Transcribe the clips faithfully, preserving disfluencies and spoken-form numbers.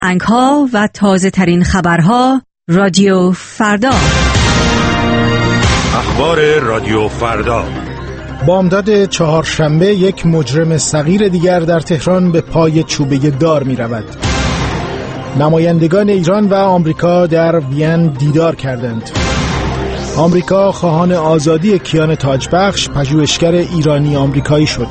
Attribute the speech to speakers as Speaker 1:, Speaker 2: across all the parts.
Speaker 1: انک‌ها و تازه ترین خبرها رادیو فردا.
Speaker 2: اخبار رادیو فردا.
Speaker 3: بامداد چهارشنبه یک مجرم صغیر دیگر در تهران به پای چوبه دار می رود. نمایندگان ایران و آمریکا در وین دیدار کردند. آمریکا خواهان آزادی کیان تاجبخش پژوهشگر ایرانی آمریکایی شد.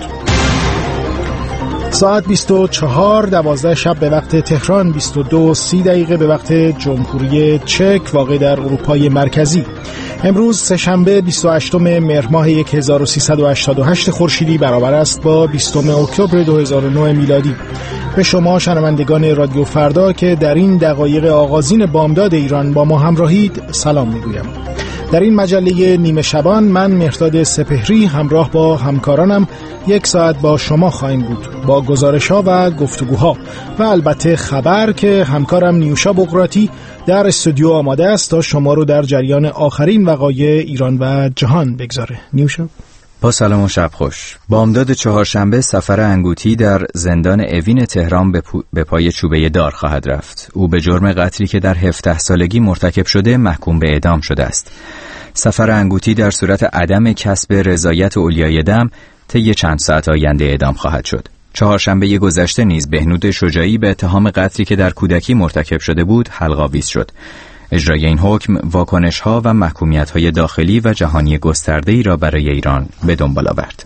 Speaker 3: ساعت بیست و چهار دوازده شب به وقت تهران، بیست و دو سی دقیقه به وقت جمهوری چک واقع در اروپای مرکزی. امروز سه‌شنبه بیست و هشتم مهر ماه هزار و سیصد و هشتاد و هشت خورشیدی برابر است با بیستم اکتبر دو هزار و نه میلادی. به شما شنوندگان رادیو فردا که در این دقایق آغازین بامداد ایران با ما همراهید سلام میگویم. در این مجله نیمه شبان من مهرداد سپهری همراه با همکارانم یک ساعت با شما خواهیم بود با گزارش‌ها و گفتگوها و البته خبر که همکارم نیوشا بقراتی در استودیو آماده است تا شما رو در جریان آخرین وقایع ایران و جهان بگذاره. نیوشا،
Speaker 4: با سلام و شب خوش. بامداد چهارشنبه سفر انگوتی در زندان اوین تهران به, پو... به پای چوبه دار خواهد رفت. او به جرم قتلی که در هفده سالگی مرتکب شده محکوم به اعدام شده است. سفر انگوتی در صورت عدم کسب رضایت اولیای دم طی چند ساعت آینده اعدام خواهد شد. چهارشنبه گذشته نیز بهنود شجاعی به اتهام قتلی که در کودکی مرتکب شده بود حلق‌آویز شد. اجرای این حکم واکنش‌ها و محکومیت‌های داخلی و جهانی گسترده‌ای را برای ایران به دنبال آورد.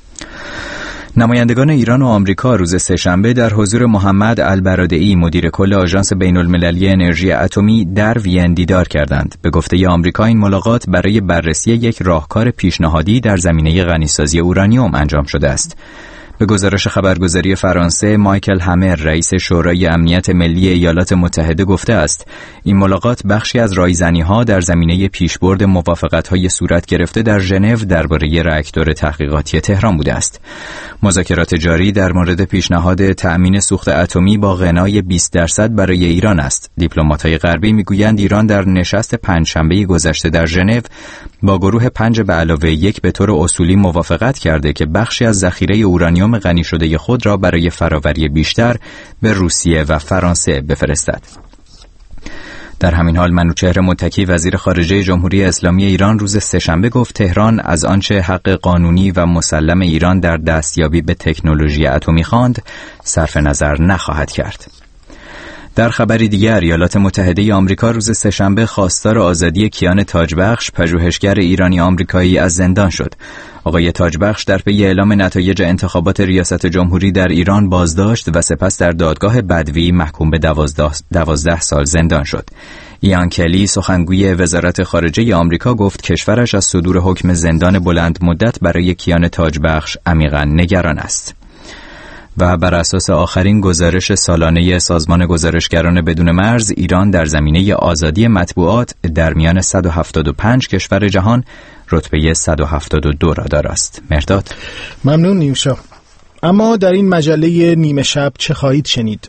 Speaker 4: نمایندگان ایران و آمریکا روز سه‌شنبه در حضور محمد البرادعی مدیر کل آژانس بین‌المللی انرژی اتمی در وین دیدار کردند. به گفته آمریکا این ملاقات برای بررسی یک راهکار پیشنهادی در زمینه غنیسازی اورانیوم انجام شده است. به گزارش خبرگزاری فرانسه، مایکل همر رئیس شورای امنیت ملی ایالات متحده گفته است این ملاقات بخشی از رایزنی‌ها در زمینه پیشبرد موافقت‌های صورت گرفته در ژنو درباره راکتور تحقیقاتی تهران بوده است. مذاکرات جاری در مورد پیشنهاد تأمین سوخت اتمی با غنای بیست درصد برای ایران است. دیپلمات‌های غربی می‌گویند ایران در نشست پنجشنبه گذشته در ژنو با گروه پنج به علاوه یک به طور اصولی موافقت کرده که بخشی از ذخیره اورانیوم غنی شده خود را برای فراوری بیشتر به روسیه و فرانسه بفرستد. در همین حال منوچهر متکی وزیر خارجه جمهوری اسلامی ایران روز سه‌شنبه گفت تهران از آنچه حق قانونی و مسلم ایران در دستیابی به تکنولوژی اتمی خواند صرف نظر نخواهد کرد. در خبری دیگر، ایالات متحده آمریکا روز سه‌شنبه خواستار آزادی کیان تاجبخش پژوهشگر ایرانی آمریکایی از زندان شد. آقای تاجبخش در پی اعلام نتایج انتخابات ریاست جمهوری در ایران بازداشت و سپس در دادگاه بدوی محکوم به دوازده, دوازده سال زندان شد. ایان کلی سخنگوی وزارت خارجه آمریکا گفت کشورش از صدور حکم زندان بلند مدت برای کیان تاجبخش عمیقاً نگران است. و بر اساس آخرین گزارش سالانه سازمان گزارشگران بدون مرز، ایران در زمینه آزادی مطبوعات در میان صد و هفتاد و پنج کشور جهان رتبه صد و هفتاد و دو را دارد. مرداد،
Speaker 3: ممنون نیوشا. اما در این مجله نیمه شب چه خواهید شنید؟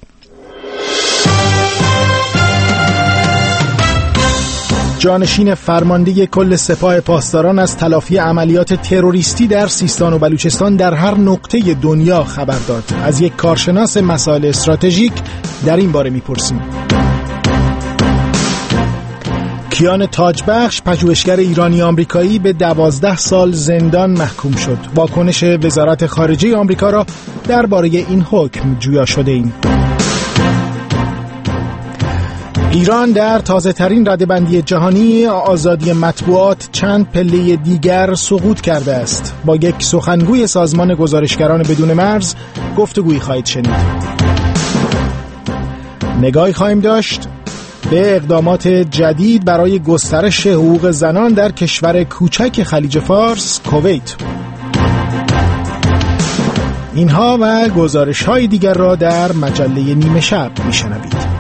Speaker 3: جانشین فرمانده کل سپاه پاسداران از تلافی عملیات تروریستی در سیستان و بلوچستان در هر نقطه دنیا خبر داد. از یک کارشناس مسائل استراتژیک در این باره میپرسیم. کیان تاجبخش پژوهشگر ایرانی آمریکایی به دوازده سال زندان محکوم شد. واکنش وزارت خارجه آمریکا را درباره این حکم جویا شده ایم. ایران در تازه ترین رده‌بندی جهانی آزادی مطبوعات چند پله دیگر سقوط کرده است. با یک سخنگوی سازمان گزارشگران بدون مرز گفتگویی خواهید شنید. نگاهی خواهیم داشت به اقدامات جدید برای گسترش حقوق زنان در کشور کوچک خلیج فارس، کویت. اینها و گزارش‌های دیگر را در مجله نیمه شب می‌شنوید.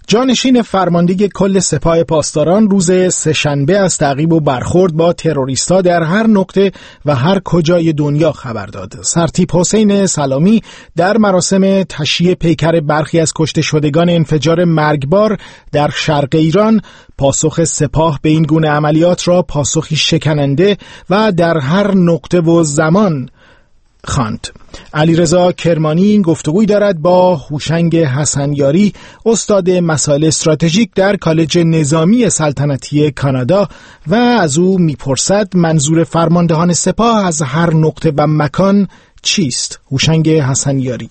Speaker 3: جانشین فرمانده کل سپاه پاسداران روز سه‌شنبه از تعقیب و برخورد با تروریست‌ها در هر نقطه و هر کجای دنیا خبر داد. سرتیپ حسین سلامی در مراسم تشییع پیکر برخی از کشته شدگان انفجار مرگبار در شرق ایران پاسخ سپاه به این گونه عملیات را پاسخی شکننده و در هر نقطه و زمان خواند. علیرضا کرمانی گفتگوی دارد با هوشنگ حسنیاری، استاد مسائل استراتژیک در کالج نظامی سلطنتی کانادا، و از او میپرسد منظور فرماندهان سپاه از هر نقطه و مکان چیست؟ هوشنگ حسنیاری: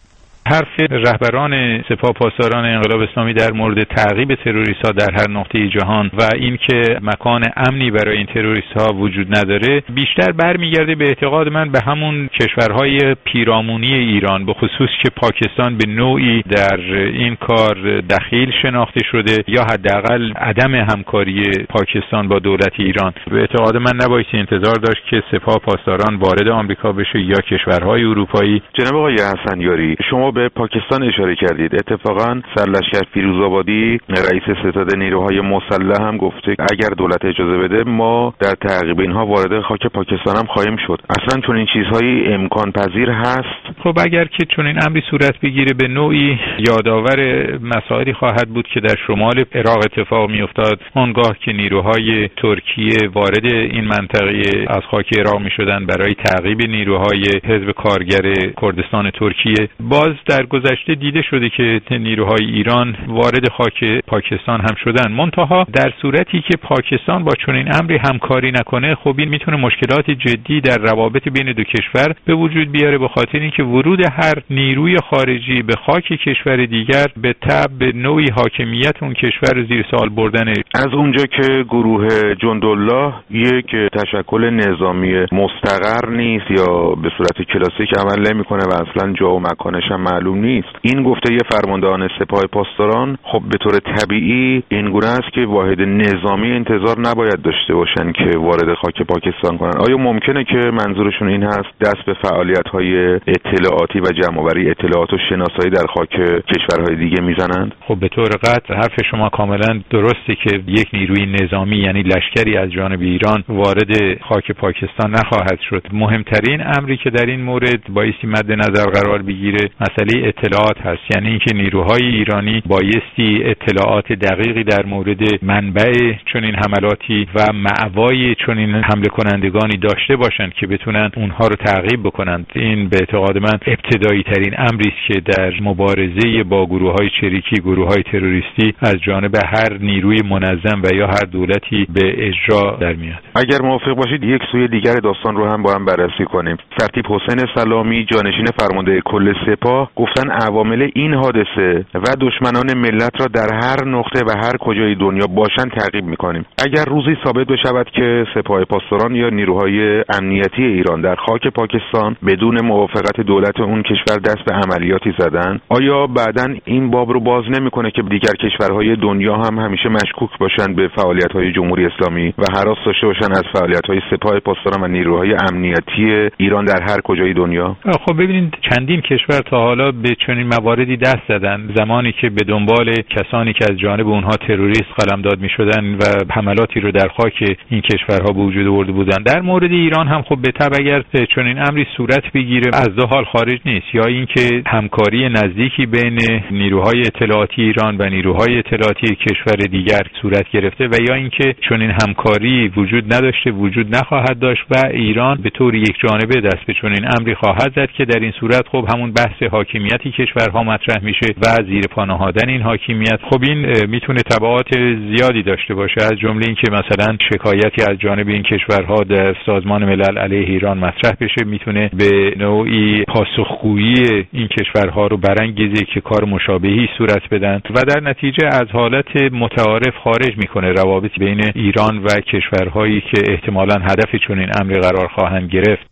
Speaker 5: حرف رهبران سپاه پاسداران انقلاب اسلامی در مورد تعقیب تروریست‌ها در هر نقطه جهان و اینکه مکان امنی برای این تروریست‌ها وجود نداره بیشتر برمیگرده به اعتقاد من به همون کشورهای پیرامونی ایران، به خصوص که پاکستان به نوعی در این کار دخیل شناخته شده یا حداقل عدم همکاری پاکستان با دولت ایران. به اعتقاد من نباید انتظار داشت که سپاه پاسداران وارد آمریکا بشه یا کشورهای اروپایی.
Speaker 6: جناب آقای حسنیاری، شما به پاکستان اشاره کردید. اتفاقا سرلشکر فیروزآبادی رئیس ستاد نیروهای مسلح هم گفته اگر دولت اجازه بده ما در تعقیب اینها وارد خاک پاکستان هم خواهیم شد. اصلا چون این چیزهایی امکان پذیر هست؟
Speaker 5: خب اگر که چون این امری صورت بگیره به نوعی یادآور مسائلی خواهد بود که در شمال عراق اتفاق میافتاد، آنگاه که نیروهای ترکیه وارد این منطقه از خاک عراق میشدن برای تعقیب نیروهای حزب کارگر کردستان ترکیه. باز در گذشته دیده شده که نیروهای ایران وارد خاک پاکستان هم شدن، منتها در صورتی که پاکستان با چنین امری همکاری نکنه خب این میتونه مشکلات جدی در روابط بین دو کشور به وجود بیاره، به خاطر اینکه ورود هر نیروی خارجی به خاک کشور دیگر به تبع به نوعی حاکمیت اون کشور زیر سوال بردنه.
Speaker 6: از اونجا که گروه جندالله یک تشکل نظامی مستقر نیست یا به صورت کلاسیک عمل نمیکنه و اصلا جا و مکانش هم معلوم نیست، این گفته یه فرماندهان سپاه پاسداران خب به طور طبیعی این گونه است که واحد نظامی انتظار نباید داشته باشن که وارد خاک پاکستان کنن. آیا ممکنه که منظورشون این هست دست به فعالیت‌های اطلاعاتی و جمع‌آوری اطلاعات و شناسایی در خاک کشورهای دیگه میزنند؟
Speaker 5: خب به طور قطع حرف شما کاملا درسته که یک نیروی نظامی یعنی لشکری از جانب ایران وارد خاک پاکستان نخواهد شد. مهمترین امری که در این مورد بایستی مد نظر قرار بگیره مسئله اطلاعات هست، یعنی اینکه نیروهای ایرانی بایستی اطلاعات دقیقی در مورد منبع چنین حملاتی و مأوای چنین حمله کنندگانی داشته باشند که بتونن اونها رو تعقیب بکنند. این به اعتقاد من ابتدایی ترین امری است که در مبارزه با گروه‌های چریکی، گروه‌های تروریستی از جانب هر نیروی منظم و یا هر دولتی به اجرا در میاد.
Speaker 6: اگر موافق باشید یک سوی دیگر داستان رو هم با هم بررسی کنیم. سرتیپ حسین سلامی جانشین فرمانده کل سپاه گفتن عوامل این حادثه و دشمنان ملت را در هر نقطه و هر کجای دنیا باشن تعقیب می‌کنیم. اگر روزی ثابت بشود که سپاه پاسداران یا نیروهای امنیتی ایران در خاک پاکستان بدون موافقت دولت اون کشور دست به عملیاتی زدن، آیا بعداً این باب رو باز نمی‌کنه که دیگر کشورهای دنیا هم همیشه مشکوک باشن به فعالیت‌های جمهوری اسلامی و هراس داشته باشن از فعالیت‌های سپاه پاسداران و نیروهای امنیتی ایران در هر کجای دنیا؟
Speaker 5: خب ببینید چندین کشور تا حالا به چنین مواردی دست زدن، زمانی که به دنبال کسانی که از جانب اونها تروریست قلمداد می‌شدن و حملاتی رو در خاک این کشورها به وجود آورده بودند. در مورد ایران هم خب به تبع اگر چنین امری صورت بگیره از دو حال خارج نیست، یا اینکه همکاری نزدیکی بین نیروهای اطلاعاتی ایران و نیروهای اطلاعاتی کشور دیگر صورت گرفته و یا اینکه چنین همکاری وجود نداشته، وجود نخواهد داشت و ایران به طور یک جانبه دست به چنین امری خواهد زد که در این صورت خب همون بحث حاکمیتی کشورها مطرح میشه و زیر پا نهادن این حاکمیت. خب این میتونه تبعات زیادی داشته باشه، از جمله اینکه مثلا شکایتی از جانب این کشورها در سازمان ملل علیه ایران مطرح بشه، میتونه به نوعی پاسخگویی این کشورها رو برانگیزه که کار مشابهی صورت بدن و در نتیجه از حالت متعارف خارج میکنه روابط بین ایران و کشورهایی که احتمالاً هدف چنین امری قرار خواهند گرفت.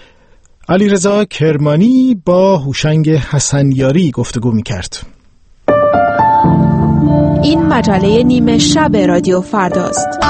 Speaker 3: علیرضا کرمانی با هوشنگ حسنیاری گفتگو میکرد.
Speaker 7: این مجله نیمه شب رادیو فرداست.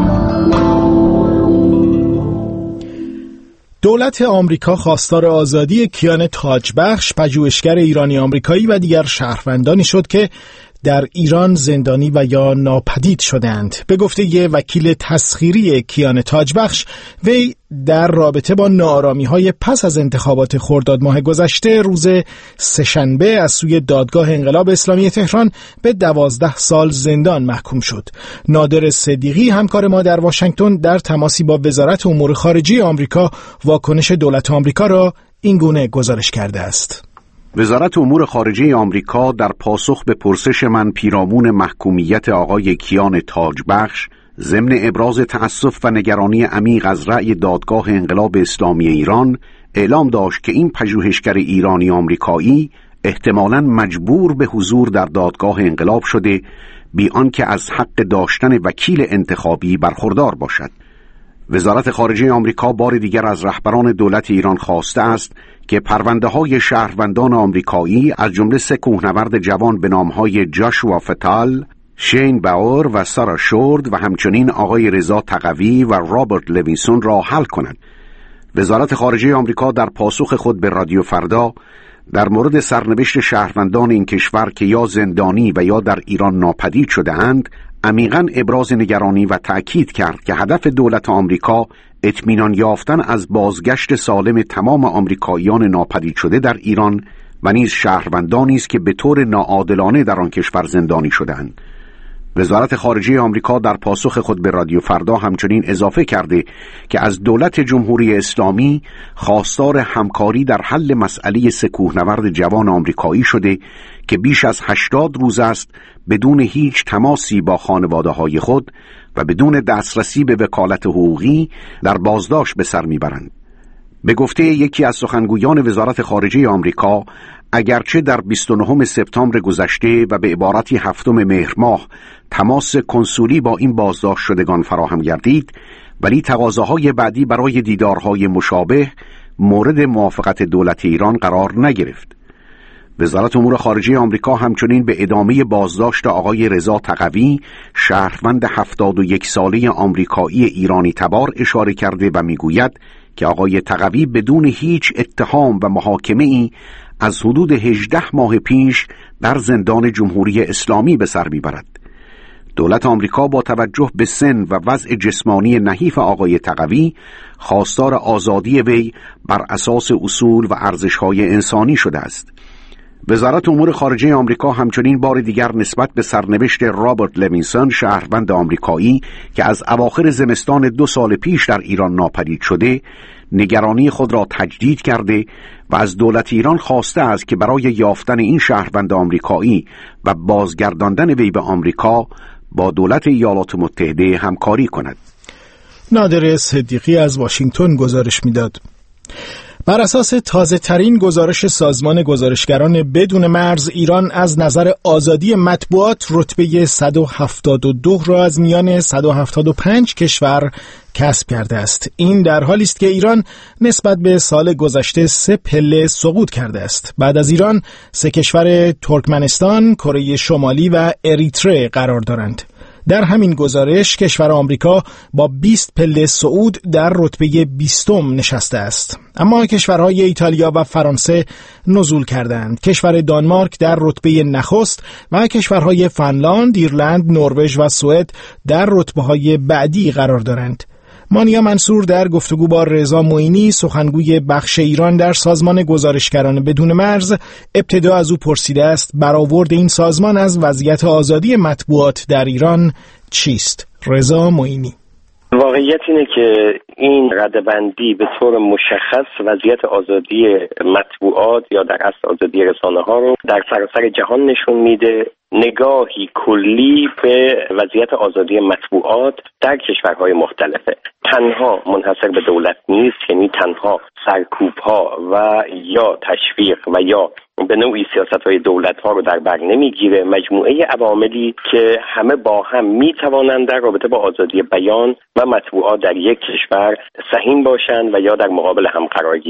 Speaker 3: دولت آمریکا خواستار آزادی کیان تاجبخش، پژوهشگر ایرانی آمریکایی و دیگر شهروندانی شد که در ایران زندانی و یا ناپدید شدند. به گفته یه وکیل تسخیری کیان تاجبخش، وی در رابطه با ناآرامی‌های پس از انتخابات خرداد ماه گذشته روز سه‌شنبه از سوی دادگاه انقلاب اسلامی تهران به دوازده سال زندان محکوم شد. نادر صدیقی همکار ما در واشنگتن در تماسی با وزارت امور خارجه آمریکا واکنش دولت آمریکا را این گونه گزارش کرده است.
Speaker 8: وزارت امور خارجه آمریکا در پاسخ به پرسش من پیرامون محکومیت آقای کیان تاجبخش ضمن ابراز تأسف و نگرانی عمیق از رأی دادگاه انقلاب اسلامی ایران اعلام داشت که این پژوهشگر ایرانی آمریکایی احتمالاً مجبور به حضور در دادگاه انقلاب شده بی آنکه از حق داشتن وکیل انتخابی برخوردار باشد. وزارت خارجه آمریکا بار دیگر از رهبران دولت ایران خواسته است که پرونده‌های شهروندان آمریکایی از جمله سه کوهنورد جوان به نام‌های جاشوا فتال، شین باور و سارا شورد و همچنین آقای رضا تقوی و رابرت لوینسون را حل کنند. وزارت خارجه آمریکا در پاسخ خود به رادیو فردا در مورد سرنوشت شهروندان این کشور که یا زندانی و یا در ایران ناپدید شده اند عمیقاً ابراز نگرانی و تأکید کرد که هدف دولت آمریکا اطمینان یافتن از بازگشت سالم تمام آمریکاییان ناپدید شده در ایران و نیز شهروندانی است که به طور ناعادلانه در آن کشور زندانی شده‌اند. وزارت خارجه آمریکا در پاسخ خود به رادیو فردا همچنین اضافه کرده که از دولت جمهوری اسلامی خواستار همکاری در حل مسئله سه کوهنورد جوان آمریکایی شده که بیش از هشتاد روز است بدون هیچ تماسی با خانواده‌های خود و بدون دسترسی به وکالت حقوقی در بازداشت به سر میبرند. به گفته یکی از سخنگویان وزارت خارجه آمریکا، اگرچه در بیست و نهم سپتامبر گذشته و به عبارتی هفتم مهر ماه تماس کنسولی با این بازداشت شدگان فراهم گردید، ولی تقاضاهای بعدی برای دیدارهای مشابه مورد موافقت دولت ایران قرار نگرفت. وزارت امور خارجه آمریکا همچنین به ادامه بازداشت آقای رضا تقوی، شهروند هفتاد و یک ساله آمریکایی ایرانی تبار اشاره کرده و میگوید که آقای تقوی بدون هیچ اتهام و محاکمه ای از حدود هجده ماه پیش در زندان جمهوری اسلامی به سر میبرد. دولت آمریکا با توجه به سن و وضع جسمانی نحیف آقای تقوی خواستار آزادی وی بر اساس اصول و ارزش‌های انسانی شده است. وزارت امور خارجه آمریکا همچنین بار دیگر نسبت به سرنوشت رابرت لوینسون، شهروند آمریکایی که از اواخر زمستان دو سال پیش در ایران ناپدید شده، نگرانی خود را تجدید کرده و از دولت ایران خواسته است که برای یافتن این شهروند آمریکایی و بازگرداندن وی به آمریکا با دولت ایالات متحده همکاری کند.
Speaker 3: نادر صدیقی از واشنگتن گزارش میداد. بر اساس تازه ترین گزارش سازمان گزارشگران بدون مرز، ایران از نظر آزادی مطبوعات رتبه صد و هفتاد و دو را از میان صد و هفتاد و پنج کشور کسب کرده است. این در حالی است که ایران نسبت به سال گذشته سه پله سقوط کرده است. بعد از ایران سه کشور ترکمنستان، کره شمالی و اریتره قرار دارند. در همین گزارش کشور آمریکا با بیست پله صعود در رتبه بیستم نشسته است. اما کشورهای ایتالیا و فرانسه نزول کردند. کشور دانمارک در رتبه نخست و کشورهای فنلاند، ایرلند، نروژ و سوئد در رتبه‌های بعدی قرار دارند. مانیا منصور در گفتگو با رضا معینی، سخنگوی بخش ایران در سازمان گزارشگران بدون مرز، ابتدا از او پرسیده است برآورد این سازمان از وضعیت آزادی مطبوعات در ایران چیست؟ رضا معینی:
Speaker 9: واقعیت اینه که این ردبندی به طور مشخص وضعیت آزادی مطبوعات یا در اصل آزادی رسانه‌ها رو در سراسر جهان نشون میده. نگاهی کلی به وضعیت آزادی مطبوعات در کشورهای مختلفه. تنها منحصر به دولت نیست، یعنی تنها سرکوب‌ها و یا تشویق و یا به نوعی سیاست‌های دولت‌ها رو در بر نمیگیره. مجموعه عواملی که همه با هم می‌توانند در رابطه با آزادی بیان و مطبوعات در یک کشور سهیم باشند و یا در مقابل هم قرار گیرند.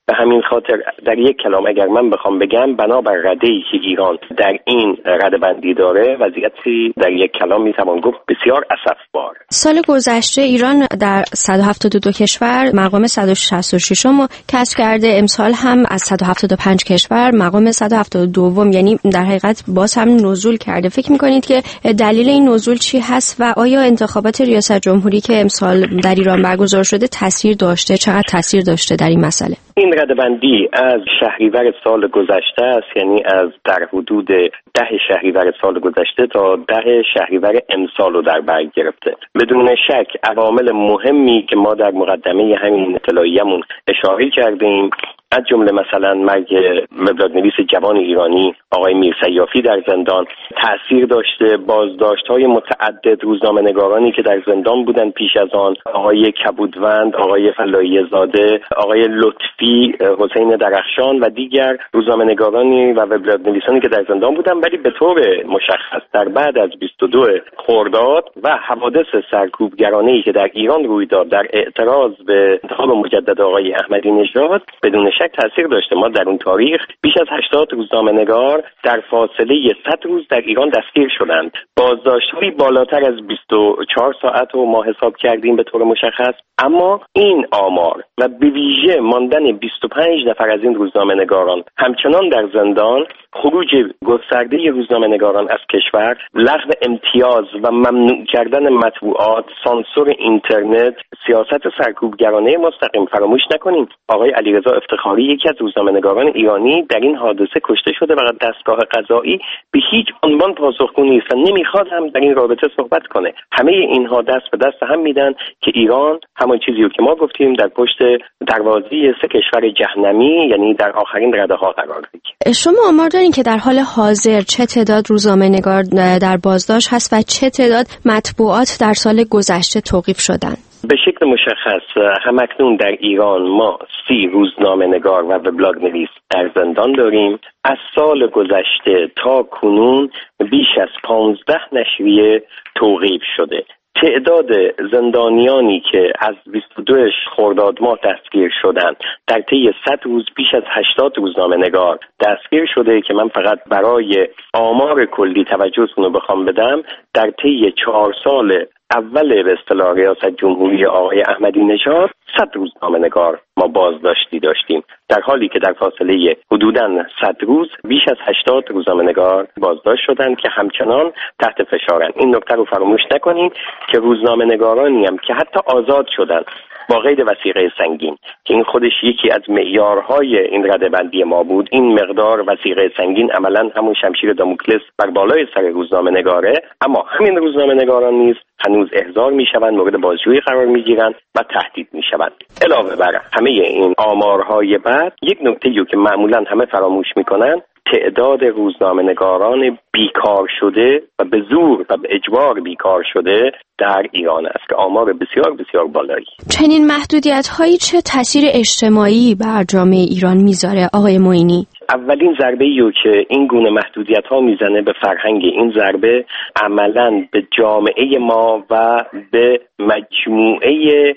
Speaker 9: به همین خاطر در یک کلام اگر من بخوام بگم، بنابر رده‌ای که ایران در این رده‌بندی داره، وضعیتی در یک کلام میتوان گفت بسیار اسفبار.
Speaker 10: سال گذشته ایران در صد و هفتاد و دو کشور مقام صد و شصت و شش م کسب کرده، امسال هم از صد و هفتاد و پنج کشور مقام صد و هفتاد و دو، یعنی در حقیقت باز هم نزول کرده. فکر می‌کنید که دلیل این نزول چی هست و آیا انتخابات ریاست جمهوری که امسال در ایران برگزار شده تاثیر داشته؟ چقدر تاثیر داشته در این مسئله؟
Speaker 9: این رده‌بندی از شهریور سال گذشته است، یعنی از در حدود ده شهریور سال گذشته تا ده شهریور امسال رو در بر گرفته. بدون شک عوامل مهمی که ما در مقدمه همین اطلاعیه‌مون اشاره کردیم، از جمله مثلا مرگ وبلاگ‌نویس جوان ایرانی آقای میرسیافی در زندان تأثیر داشته، بازداشت‌های متعدد روزنامه‌نگارانی که در زندان بودن پیش از آن، آقای کبودوند، آقای فلایی زاده، آقای لطفی، حسین درخشان و دیگر روزنامه‌نگارانی و وبلاگ‌نویسانی که در زندان بودن. ولی به طور مشخص در بعد از بیست و دو خرداد و حوادث سرکوبگرانه‌ای که در ایران روی داد در اعتراض به انتخاب مجدد آقای احمدی نژاد، بدون شک تاثیر داشته. ما در اون تاریخ بیش از هشتاد روزنامه‌نگار در فاصله صد روز در ایران دستگیر شدند. بازداشت‌های بالاتر از بیست و چهار ساعت رو ما حساب کردیم به طور مشخص. اما این آمار و به ویژه ماندن بیست و پنج نفر از این روزنامه‌نگاران همچنان در زندان، خروج گسترده روزنامه‌نگاران از کشور، لغو امتیاز و ممنوع کردن مطبوعات، سانسور اینترنت، سیاست سرکوبگرانه مستقیم. فراموش نکنیم آقای علیرضا افتخاری یکی از روزنامه‌نگاران ایرانی در این حادثه کشته شده و دستگاه قضایی به هیچ عنوان پاسخگو نیست و نمیخواد هم در این رابطه صحبت کنه. همه اینها دست به دست هم میدن که ایران همان چیزی رو که ما گفتیم در پشت دروازه سه کشور جهنمی، یعنی در آخرین رده‌ها قرار بگیره.
Speaker 10: شما آمار دارین که در حال حاضر چه تعداد روزنامه‌نگار در بازداشت هست و چه تعداد مطبوعات در سال گذشته توقیف شدن؟
Speaker 9: به شکل مشخص همکنون در ایران ما سی روزنامه‌نگار و وبلاگ‌نویس در زندان داریم. از سال گذشته تا کنون بیش از پانزده نشریه توقیف شده. تعداد زندانیانی که از بیست و دو خرداد ماه دستگیر شدند در طی صد روز بیش از هشتاد روزنامه‌نگار دستگیر شده که من فقط برای آمار کلی توجهتون رو بخوام بدم، در طی چهار سال اول به اصطلاح ریاست جمهوری آقای احمدی نژاد صد روزنامه‌نگار ما بازداشتی داشتیم، در حالی که در فاصله حدوداً صد روز بیش از هشتاد روزنامه‌نگار بازداشت شدند که همچنان تحت فشارن. این نکته رو فراموش نکنید که روزنامه‌نگارانی هم که حتی آزاد شدند با قید وثیقه سنگین، که این خودش یکی از معیارهای این رده‌بندی ما بود، این مقدار وثیقه سنگین عملاً همون شمشیر داموکلس بر بالای سر روزنامه‌نگاره، اما همین روزنامه‌نگاران نیز هنوز احضار میشوند، مورد بازجویی قرار میگیرند و تهدید میشوند. علاوه بر همه این آمارهای بعد، یک نکته‌ای که معمولاً همه فراموش میکنن، تعداد روزنامه‌نگاران بیکار شده و به زور و به اجبار بیکار شده در ایران است که آمار بسیار بسیار بالایی.
Speaker 10: چنین محدودیت‌هایی چه تاثیر اجتماعی بر جامعه ایران میذاره آقای معینی؟
Speaker 9: اولین ضربه‌ای رو که این گونه محدودیت‌ها میزنه به فرهنگ، این ضربه عملاً به جامعه ما و به مجموعه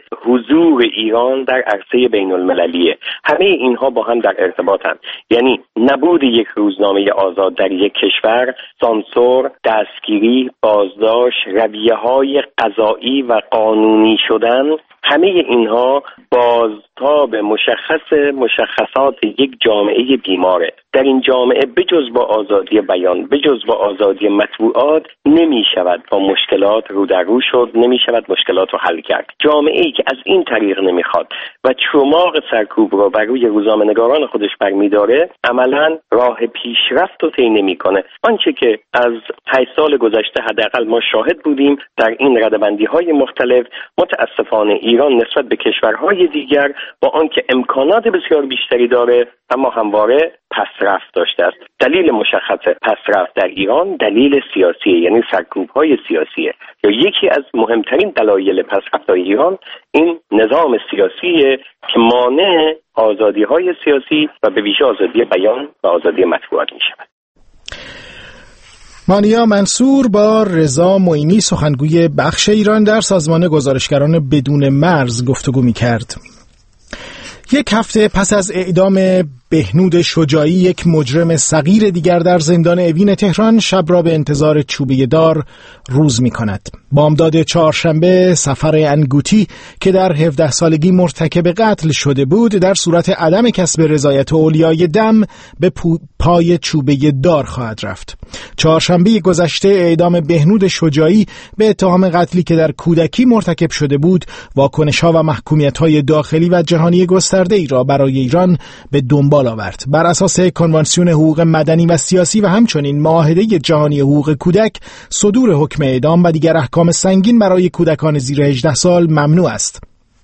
Speaker 9: حضور ایران در عرصه بین‌المللیه. همه اینها با هم در ارتباطن. یعنی نبود یک روزنامه آزاد در یک کشور، سانسور، دستگیری، بازداشت، رویه‌های قضایی و قانونی شدن، همه اینها بازتاب مشخص مشخصات یک جامعه بیماره. در این جامعه بجز با آزادی بیان، بجز با آزادی مطبوعات نمی شود با مشکلات رو در رو شد، نمی شود مشکلات رو حل کرد. جامعه‌ای که از این طریق نمیخواد و چماق سرکوب رو بر روی روزنامه‌نگاران خودش برمی‌داره، عملاً راه پیشرفت رو طی نمی‌کنه. آنچه که از هشت سال گذشته حداقل ما شاهد بودیم در این رده‌بندی‌های مختلف، متأسفانه ایران نسبت به کشورهای دیگر با آنکه امکانات بسیار بیشتری داره اما همواره پسرفت داشته است. دلیل مشخص پسرفت در ایران دلیل سیاسیه، یعنی سرکوب‌های سیاسیه. یا یکی از مهمترین دلایل پسرفت ایران این نظام سیاسیه که مانع آزادی‌های سیاسی و به ویژه آزادی بیان و آزادی مطبوعات می‌شود.
Speaker 3: مانیا منصور با رضا معینی سخنگوی بخش ایران در سازمان گزارشگران بدون مرز گفتگو می‌کرد. یک هفته پس از اعدام بهنود شجاعی، یک مجرم صغیر دیگر در زندان اوین تهران شب را به انتظار چوبه دار روز می کند. بامداد چهارشنبه سفر انگوتی که در هفده سالگی مرتکب قتل شده بود در صورت عدم کسب رضایت اولیای دم به پای چوبه دار خواهد رفت. چهارشنبه گذشته اعدام بهنود شجاعی به اتهام قتلی که در کودکی مرتکب شده بود واکنش‌ها و محکومیت‌های داخلی و جهانی گسترده‌ای را برای ایران به دنبال آورد. بر اساس کنوانسیون حقوق مدنی و سیاسی و همچنین معاهده جهانی حقوق کودک، صدور حکم اعدام و دیگر احکام سنگین برای کودکان زیر هجده سال ممنوع است.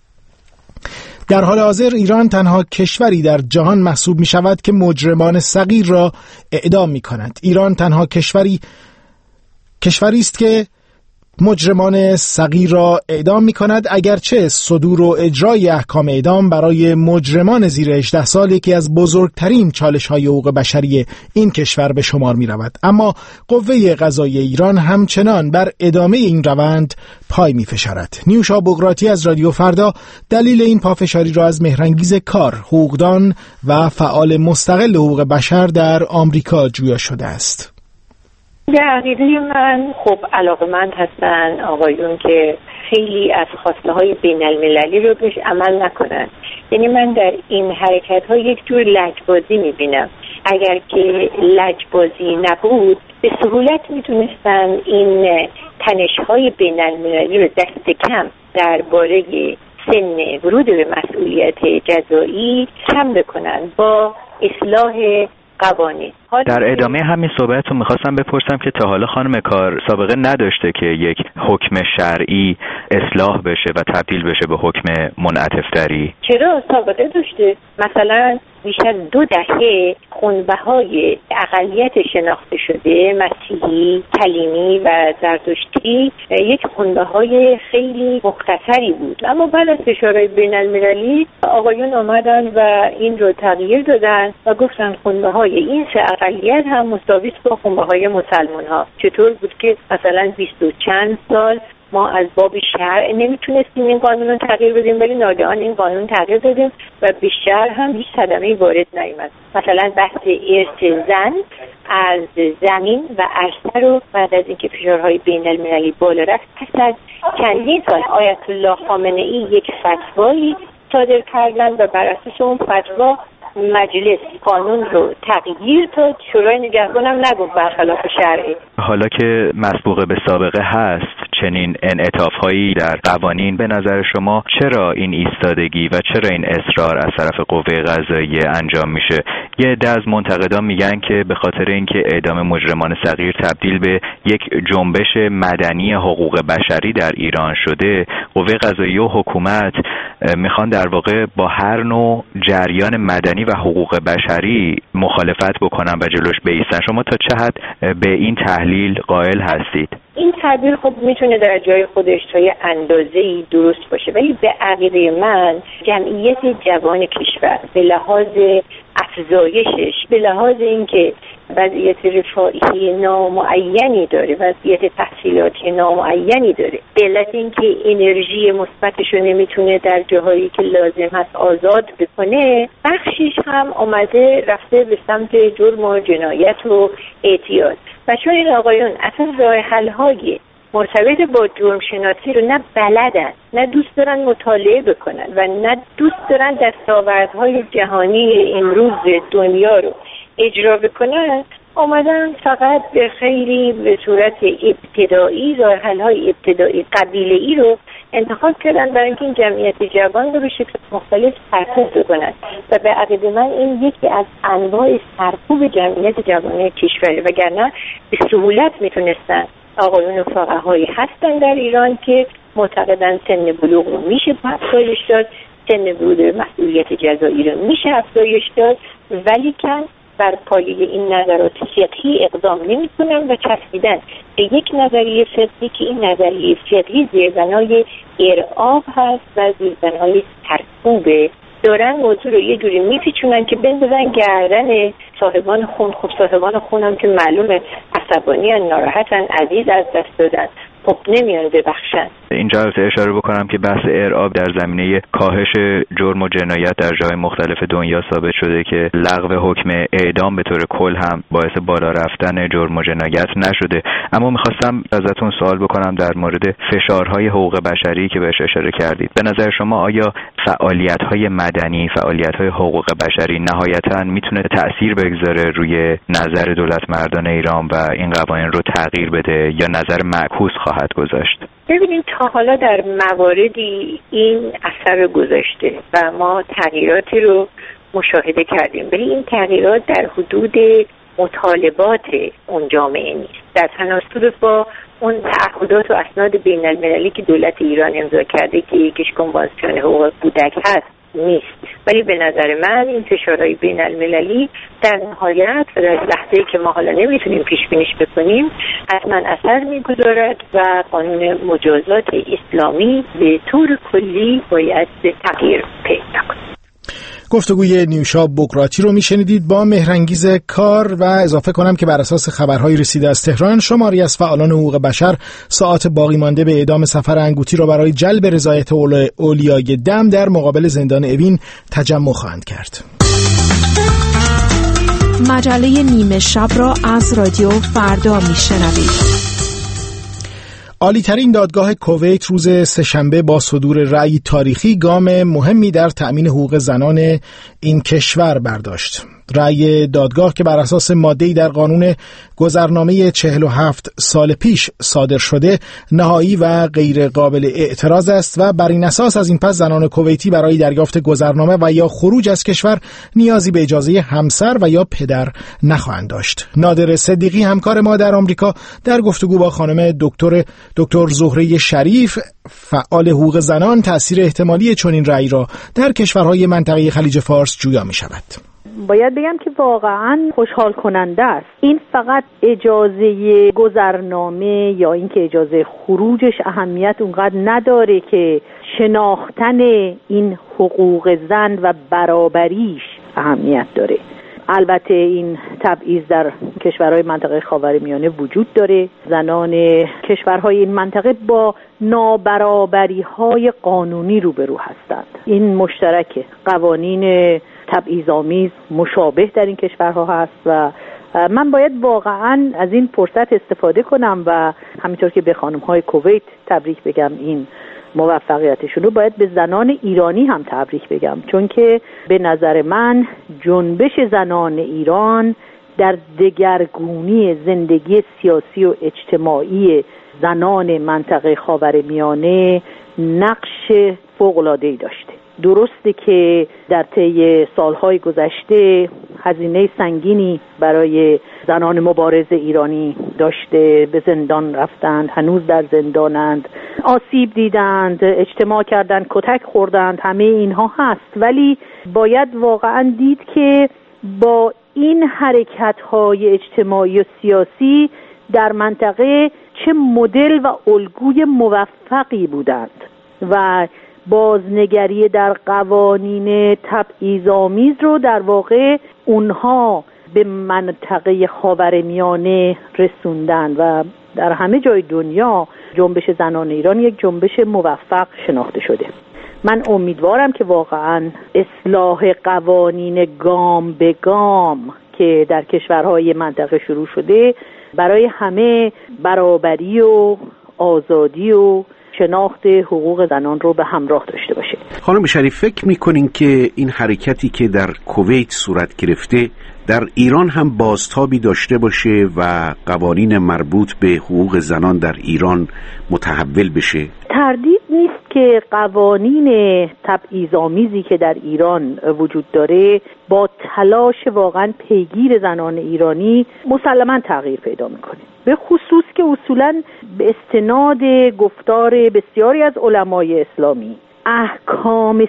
Speaker 3: در حال حاضر ایران تنها کشوری در جهان محسوب می شود که مجرمان صغیر را اعدام می کند. ایران تنها کشوری کشوری است که مجرمان صغیر را اعدام می کند، اگرچه صدور و اجرای احکام اعدام برای مجرمان زیر هجده سال یکی از بزرگترین چالش های حقوق بشری این کشور به شمار می رود. اما قوه قضاییه ایران همچنان بر ادامه این روند پای می فشارد. نیوشا بغراتی از رادیو فردا دلیل این پافشاری را از مهرانگیز کار، حقوقدان و فعال مستقل حقوق بشر در آمریکا جویا شده است.
Speaker 11: به عقیده من خب علاقمند هستن آقایون که خیلی از خواسته های بین المللی رو بهش عمل نکنن. یعنی من در این حرکت ها یک جور لجبازی میبینم. اگر که لجبازی نبود به سهولت میتونستن این تنش های بین المللی رو دست کم درباره سن ورود به مسئولیت جزایی کم بکنن با اصلاح قوانین.
Speaker 4: در ادامه همین صحبتتون میخواستم بپرسم که تا حالا خانم کار سابقه نداشته که یک حکم شرعی اصلاح بشه و تبدیل بشه به حکم منعطف‌تری؟
Speaker 11: چرا سابقه داشته؟ مثلا بیش از دو دهه خونبهای اقلیت شناخته شده مسیحی، کلیمی و زرتشتی یک خونبهای خیلی مختصری بود، اما بعد از فشارهای بین المللی آقایون آمدن و این رو تغییر دادن و گفتن خونبهای این سه اقلیت هم مساوی است با خونبهای مسلمان ها. چطور بود که مثلا بیست و چند سال ما از باب شرع نمیتونستیم این قانون رو تغییر بدیم، ولی ناگهان این قانون تغییر دادیم و به شرع هم هیچ صدمه‌ای وارد نیامد. مثلا بحث ارث زن از زمین و عرصه رو بعد از اینکه فشارهای بین المللی بالا رفت پس از چندین سال آیت الله خامنه‌ای یک فتوایی صادر کردن و بر اساس اون فتوا مجلس قانون رو تغییر داد. شورای نگهبان هم نگفت برخلاف شرعی.
Speaker 4: حالا که مسبوقه به سابقه هست چنین انعطاف‌هایی در قوانین، به نظر شما چرا این ایستادگی و چرا این اصرار از طرف قوه قضاییه انجام میشه؟ یه عده از منتقدان میگن که به خاطر اینکه اعدام مجرمان صغیر تبدیل به یک جنبش مدنی حقوق بشری در ایران شده، قوه قضاییه و حکومت میخوان در واقع با هر نوع جریان مدنی و حقوق بشری مخالفت بکنن و جلوش بایستن. شما تا چه حد به این تحلیل قائل هستید؟
Speaker 11: این تعبیر خب میتونه در جای خودش تا یه اندازه‌ای درست باشه، ولی به عقیده من جمعیت جوان کشور به لحاظ افزایشش، به لحاظ اینکه وضعیت رفاهی نامعینی داره، وضعیت تحصیلاتی نامعینی داره، به علت اینکه انرژی مثبتش رو نمیتونه در جاهایی که لازم هست آزاد بکنه، بخشش هم آمده رفته به سمت جرم و جنایت و اعتیاد. و چون این آقایون اصلا راه حل‌های مرتبط با جرم شناسی رو نه بلدن، نه دوست دارن مطالعه بکنن و نه دوست دارن دستاوردهای جهانی امروز دنیا رو اجرا بکنن، آمدن فقط به خیلی به صورت ابتدایی راه حل‌های ابتدایی قبیله‌ای رو انتخاب کردن برای اینکه این جمعیت جوان رو به شکل مختلف سرکوب بکنن و به عقیده من این یکی از انواع سرکوب جمعیت جوان کشوره، وگرنه به سهولت میتونستن آقایون فقهایی هستن در ایران که معتقدن سن بلوغ رو میشه افزایش داد، سن ورود به مسئولیت جزایی رو میشه افزایش داد، ولی که بر پایه این نظرات فقهی اقدام نمی کنن و چسبیدن به یک نظریه فقهی که این نظریه فقهی زیربنای ارعاب هست و زیربنای سرکوبه. دارن موضوع رو یه جوری میپیچونن که بندازن گردن صاحبان خون. خب صاحبان خون هم که معلومه عصبانی هن، ناراحتن، عزیز از دست دادن، خب نمیان ببخشن.
Speaker 12: اینجا البته اشاره بکنم که بحث ارعاب در زمینه کاهش جرم و جنایت در جای مختلف دنیا ثابت شده که لغو حکم اعدام به طور کل هم باعث بالا رفتن جرم و جنایت نشده. اما میخواستم ازتون سوال بکنم در مورد فشارهای حقوق بشری که بهش اشاره کردید. به نظر شما آیا فعالیت‌های مدنی، فعالیت‌های حقوق بشری نهایتاً میتونه تأثیر بگذاره روی نظر دولت مردان ایران و این قوانین رو تغییر بده یا نظر معکوس خواهد گذاشت؟
Speaker 11: ببینید تا حالا در مواردی این اثر گذاشته و ما تغییراتی رو مشاهده کردیم، ولی این تغییرات در حدود مطالبات اون جامعه نیست، در تناسب با اون تعهدات و اسناد بین المللی که دولت ایران امضا کرده که یکیش کنوانسیون حقوق کودک هست نیست. ولی به نظر من این فشارهای بین المللی در نهایت و در لحظه‌ای که ما حالا نمیتونیم پیش بینیش بکنیم حتما اثر میگذارد و قانون مجازات اسلامی به طور کلی باید تغییر پیدا کند.
Speaker 3: گفتگوی نیوشا بقراتی رو میشنیدید با مهرانگیز کار و اضافه کنم که بر اساس خبرهای رسیده از تهران شماری از فعالان حقوق بشر ساعات باقی مانده به اعدام سفر انگوتی را برای جلب رضایت اولیای دم در مقابل زندان اوین تجمع خواهند کرد.
Speaker 7: مجله نیمه شب را از رادیو فردا میشنوید.
Speaker 3: عالی‌ترین دادگاه کویت روز سه‌شنبه با صدور رأی تاریخی گام مهمی در تأمین حقوق زنان این کشور برداشت. رأی دادگاه که بر اساس ماده‌ای در قانون گذرنامه چهل و هفت سال پیش صادر شده نهایی و غیر قابل اعتراض است و بر این اساس از این پس زنان کویتی برای دریافت گذرنامه و یا خروج از کشور نیازی به اجازه همسر و یا پدر نخواهند داشت. نادر صدیقی همکار ما در آمریکا در گفتگو با خانم دکتر دکتر زهره شریف فعال حقوق زنان تأثیر احتمالی چنین رأی را در کشورهای منطقه خلیج فارس جویا می شود.
Speaker 13: باید بگم که واقعا خوشحال کننده است. این فقط اجازه گذرنامه یا اینکه اجازه خروجش اهمیت اونقدر نداره که شناختن این حقوق زن و برابریش اهمیت داره. البته این تبعیض در کشورهای منطقه خاورمیانه وجود داره. زنان کشورهای این منطقه با نابرابری‌های قانونی روبرو هستند. این مشترکه. قوانین تبعیض‌آمیز مشابه در این کشورها هست و من باید واقعا از این فرصت استفاده کنم و همینطور که به خانم‌های کویت تبریک بگم این موفقیتشون رو، باید به زنان ایرانی هم تبریک بگم، چون که به نظر من جنبش زنان ایران در دگرگونی زندگی سیاسی و اجتماعی زنان منطقه خاورمیانه نقش فوق‌العاده‌ای داشته. درسته که در طی سالهای گذشته هزینه سنگینی برای زنان مبارز ایرانی داشته، به زندان رفتند، هنوز در زندانند، آسیب دیدند، اجتماع کردند، کتک خوردند، همه اینها هست. ولی باید واقعا دید که با این حرکت‌های اجتماعی و سیاسی در منطقه چه مدل و الگوی موفقی بودند و بازنگری در قوانین تبعیض‌آمیز رو در واقع اونها به منطقه خاورمیانه رسوندن و در همه جای دنیا جنبش زنان ایران یک جنبش موفق شناخته شده. من امیدوارم که واقعا اصلاح قوانین گام به گام که در کشورهای منطقه شروع شده برای همه برابری و آزادی و شناخت حقوق زنان رو به همراه داشته باشه.
Speaker 8: خانم شریف، فکر میکنین که این حرکتی که در کویت صورت گرفته در ایران هم بازتابی داشته باشه و قوانین مربوط به حقوق زنان در ایران متحول بشه؟
Speaker 13: تردید نیست که قوانین تبعیض‌آمیزی که در ایران وجود داره با تلاش واقعا پیگیر زنان ایرانی مسلماً تغییر پیدا میکنه، به خصوص که اصولاً به استناد گفتار بسیاری از علمای اسلامی احکام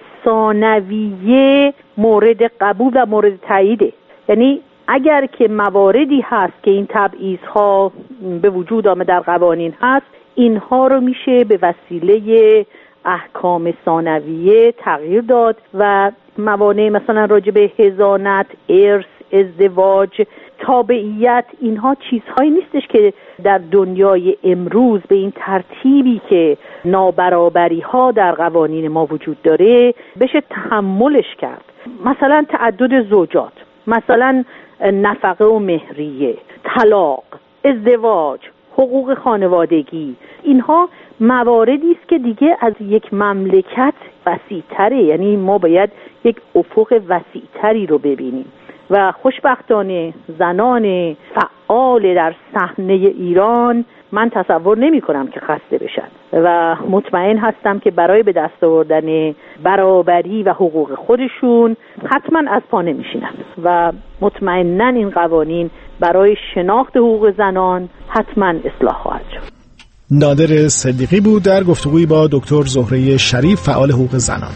Speaker 13: ثانویه مورد قبول و مورد تاییده. یعنی اگر که مواردی هست که این تبعیض‌ها به وجود آمده در قوانین هست، اینها رو میشه به وسیله احکام ثانویه تغییر داد و موانع مثلا راجع به حضانت، ارث، ازدواج، تابعیت، اینها چیزهایی نیستش که در دنیای امروز به این ترتیبی که نابرابری ها در قوانین ما وجود داره بشه تحملش کرد. مثلا تعدد زوجات، مثلا نفقه و مهریه، طلاق، ازدواج، حقوق خانوادگی، اینها مواردی است که دیگه از یک مملکت وسیع‌تره، یعنی ما باید یک افق وسیع‌تری رو ببینیم و خوشبختانه زنان فعال در صحنه ایران من تصور نمی کنم که خسته بشن و مطمئن هستم که برای به دست آوردن برابری و حقوق خودشون حتما از پا نمیشینن و مطمئناً این قوانین برای شناخت حقوق زنان حتما اصلاح خواهد شد.
Speaker 3: نادر صدیقی بود در گفتگویی با دکتر زهره شریف، فعال حقوق زنان.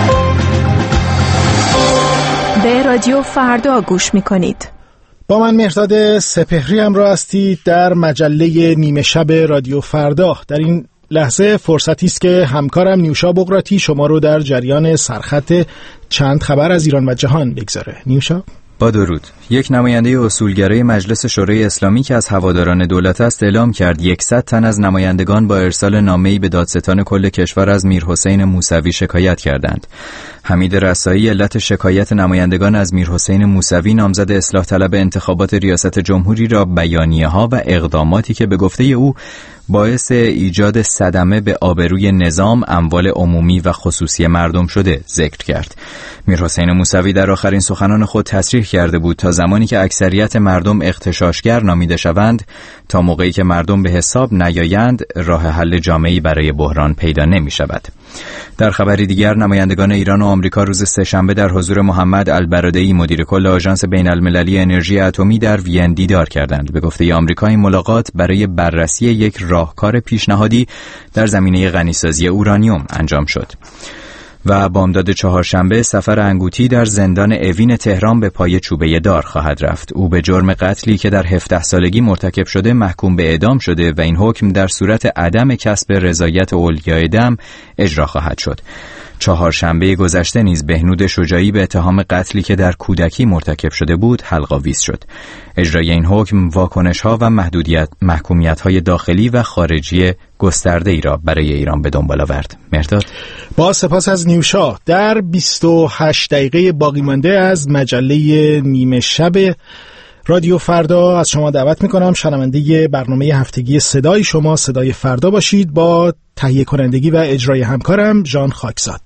Speaker 7: به رادیو فردا گوش میکنید.
Speaker 3: با من مهرداد سپهری همراه هستید در مجله نیمه شب رادیو فردا. در این لحظه فرصتی است که همکارم نیوشا بقراتی شما رو در جریان سرخط چند خبر از ایران و جهان بگذاره. نیوشا؟
Speaker 4: با درود. یک نماینده اصولگرای مجلس شورای اسلامی که از هواداران دولت است اعلام کرد صد تن از نمایندگان با ارسال نامه‌ای به دادستان کل کشور از میرحسین موسوی شکایت کردند. حمید رسایی علت شکایت نمایندگان از میرحسین موسوی نامزد اصلاح طلب انتخابات ریاست جمهوری را بیانیه‌ها و اقداماتی که به گفته او باعث ایجاد صدمه به آبروی نظام، اموال عمومی و خصوصی مردم شده ذکر کرد. میرحسین موسوی در آخرین سخنان خود تصریح کرده بود تا زمانی که اکثریت مردم اغتشاشگر نامیده شوند، تا موقعی که مردم به حساب نیایند، راه حل جامعی برای بحران پیدا نمی شود. در خبری دیگر، نمایندگان ایران و آمریکا روز سه‌شنبه در حضور محمد البرادعی مدیر کل آژانس بین‌المللی انرژی اتمی در وین دیدار کردند. به گفته آمریکا این ملاقات برای بررسی یک راهکار پیشنهادی در زمینه غنیسازی اورانیوم انجام شد. و بامداد چهارشنبه سفر انگوتی در زندان اوین تهران به پای چوبه دار خواهد رفت. او به جرم قتلی که در هفده سالگی مرتکب شده محکوم به اعدام شده و این حکم در صورت عدم کسب رضایت اولیای دم اجرا خواهد شد. چهارشنبه گذشته نیز بهنود شجاعی به اتهام قتلی که در کودکی مرتکب شده بود حلق‌آویز شد. اجرای این حکم واکنش‌ها و محدودیت محکومیت‌های داخلی و خارجی گسترده‌ای را برای ایران به دنبال آورد. مهرداد،
Speaker 3: با سپاس از نیوشا. در بیست و هشت دقیقه باقی مانده از مجله نیمه شب رادیو فردا از شما دعوت میکنم شنونده برنامه هفتگی صدای شما صدای فردا باشید با تهیه کنندگی و اجرای همکارم ژان خاکزاد.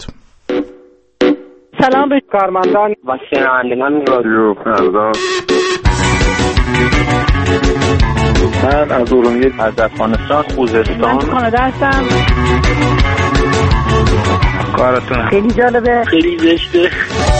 Speaker 14: سلام به کارمندان و شنوندگان رادیو فردا. من از ارومیه از افغانستان خوزستان
Speaker 13: من کانادا هستم.
Speaker 14: کارتون
Speaker 13: خیلی جالبه،
Speaker 14: خیلی زشته.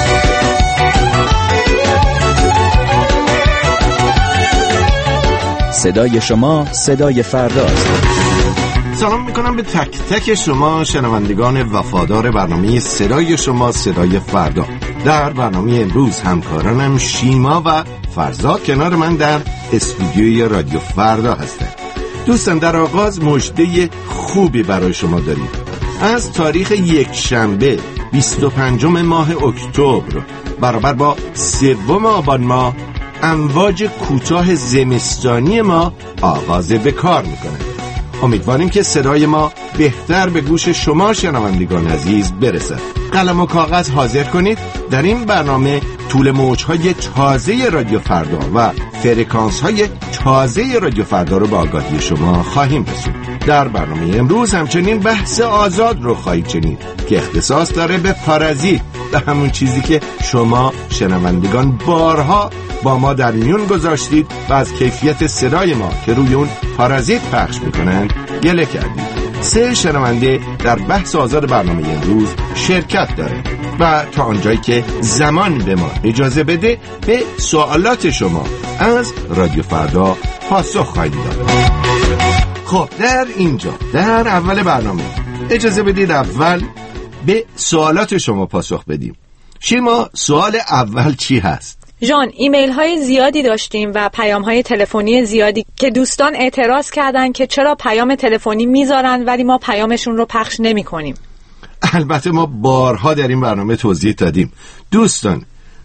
Speaker 4: صدای شما صدای فرداست.
Speaker 15: سلام میکنم به تک تک شما شنوندگان وفادار برنامه صدای شما صدای فردا. در برنامه امروز همکارانم شیما و فرزاد کنار من در استودیوی رادیو فردا هستند. دوستان، در آغاز مژده خوبی برای شما داریم. از تاریخ یک شنبه بیست و پنجم ماه اکتبر برابر با سوم آبان ماه امواج کوتاه زمستانی ما آغاز به کار میکنه. امیدواریم که صدای ما بهتر به گوش شما شنوندگان عزیز برسد. قلم و کاغذ حاضر کنید. در این برنامه طول موجهای تازه رادیو فردا و فرکانس‌های تازه رادیو فردا رو به آگاهی شما خواهیم رسوند. در برنامه امروز همچنین بحث آزاد رو خواهید شنید که اختصاص داره به پارازیت، به همون چیزی که شما شنوندگان بارها با ما در میون گذاشتید و از کیفیت صدای ما که روی اون پارازیت پخش میکنن گله کردید. سه شنونده در بحث آزاد برنامه امروز شرکت داره و تا آنجایی که زمان به ما اجازه بده به سوالات شما از رادیو فردا پاسخ خواهید داد. خب در اینجا در اول برنامه اجازه بدید اول به سوالات شما پاسخ بدیم. شیما، سوال اول چی هست؟
Speaker 16: جان، ایمیل های زیادی داشتیم و پیام های تلفنی زیادی که دوستان اعتراض کردن که چرا پیام تلفنی میذارن ولی ما پیامشون رو پخش نمی کنیم.
Speaker 15: البته ما بارها در این برنامه توضیح دادیم. دوستان،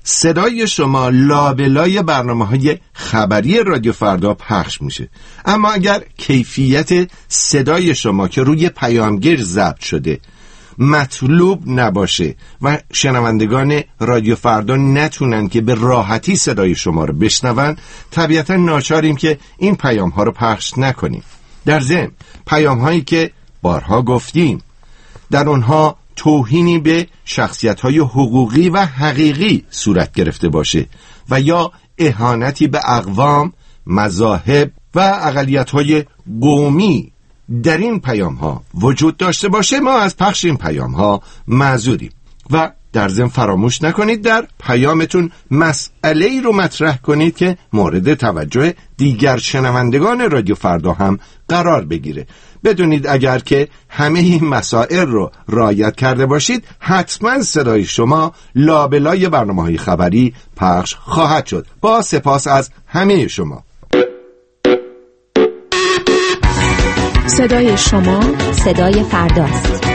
Speaker 15: صدای شما لابلای برنامه‌های خبری رادیو فردا پخش میشه. اما اگر کیفیت صدای شما که روی پیامگیر ضبط شده مطلوب نباشه و شنوندگان رادیو فردا نتونن که به راحتی صدای شما رو بشنون، طبیعتا ناچاریم که این پیام ها رو پخش نکنیم. در ضمن پیام هایی که بارها گفتیم در اونها توهینی به شخصیت های حقوقی و حقیقی صورت گرفته باشه و یا اهانتی به اقوام، مذاهب و اقلیت های قومی در این پیام ها وجود داشته باشه، ما از پخش این پیام ها معذوریم. و در ضمن فراموش نکنید در پیامتون مسئله ای رو مطرح کنید که مورد توجه دیگر شنوندگان رادیو فردا هم قرار بگیره. بدونید اگر که همه این مسائل رو رعایت کرده باشید، حتما صدای شما لابلای برنامه‌های خبری پخش خواهد شد. با سپاس از همه شما.
Speaker 7: صدای شما صدای فرداست.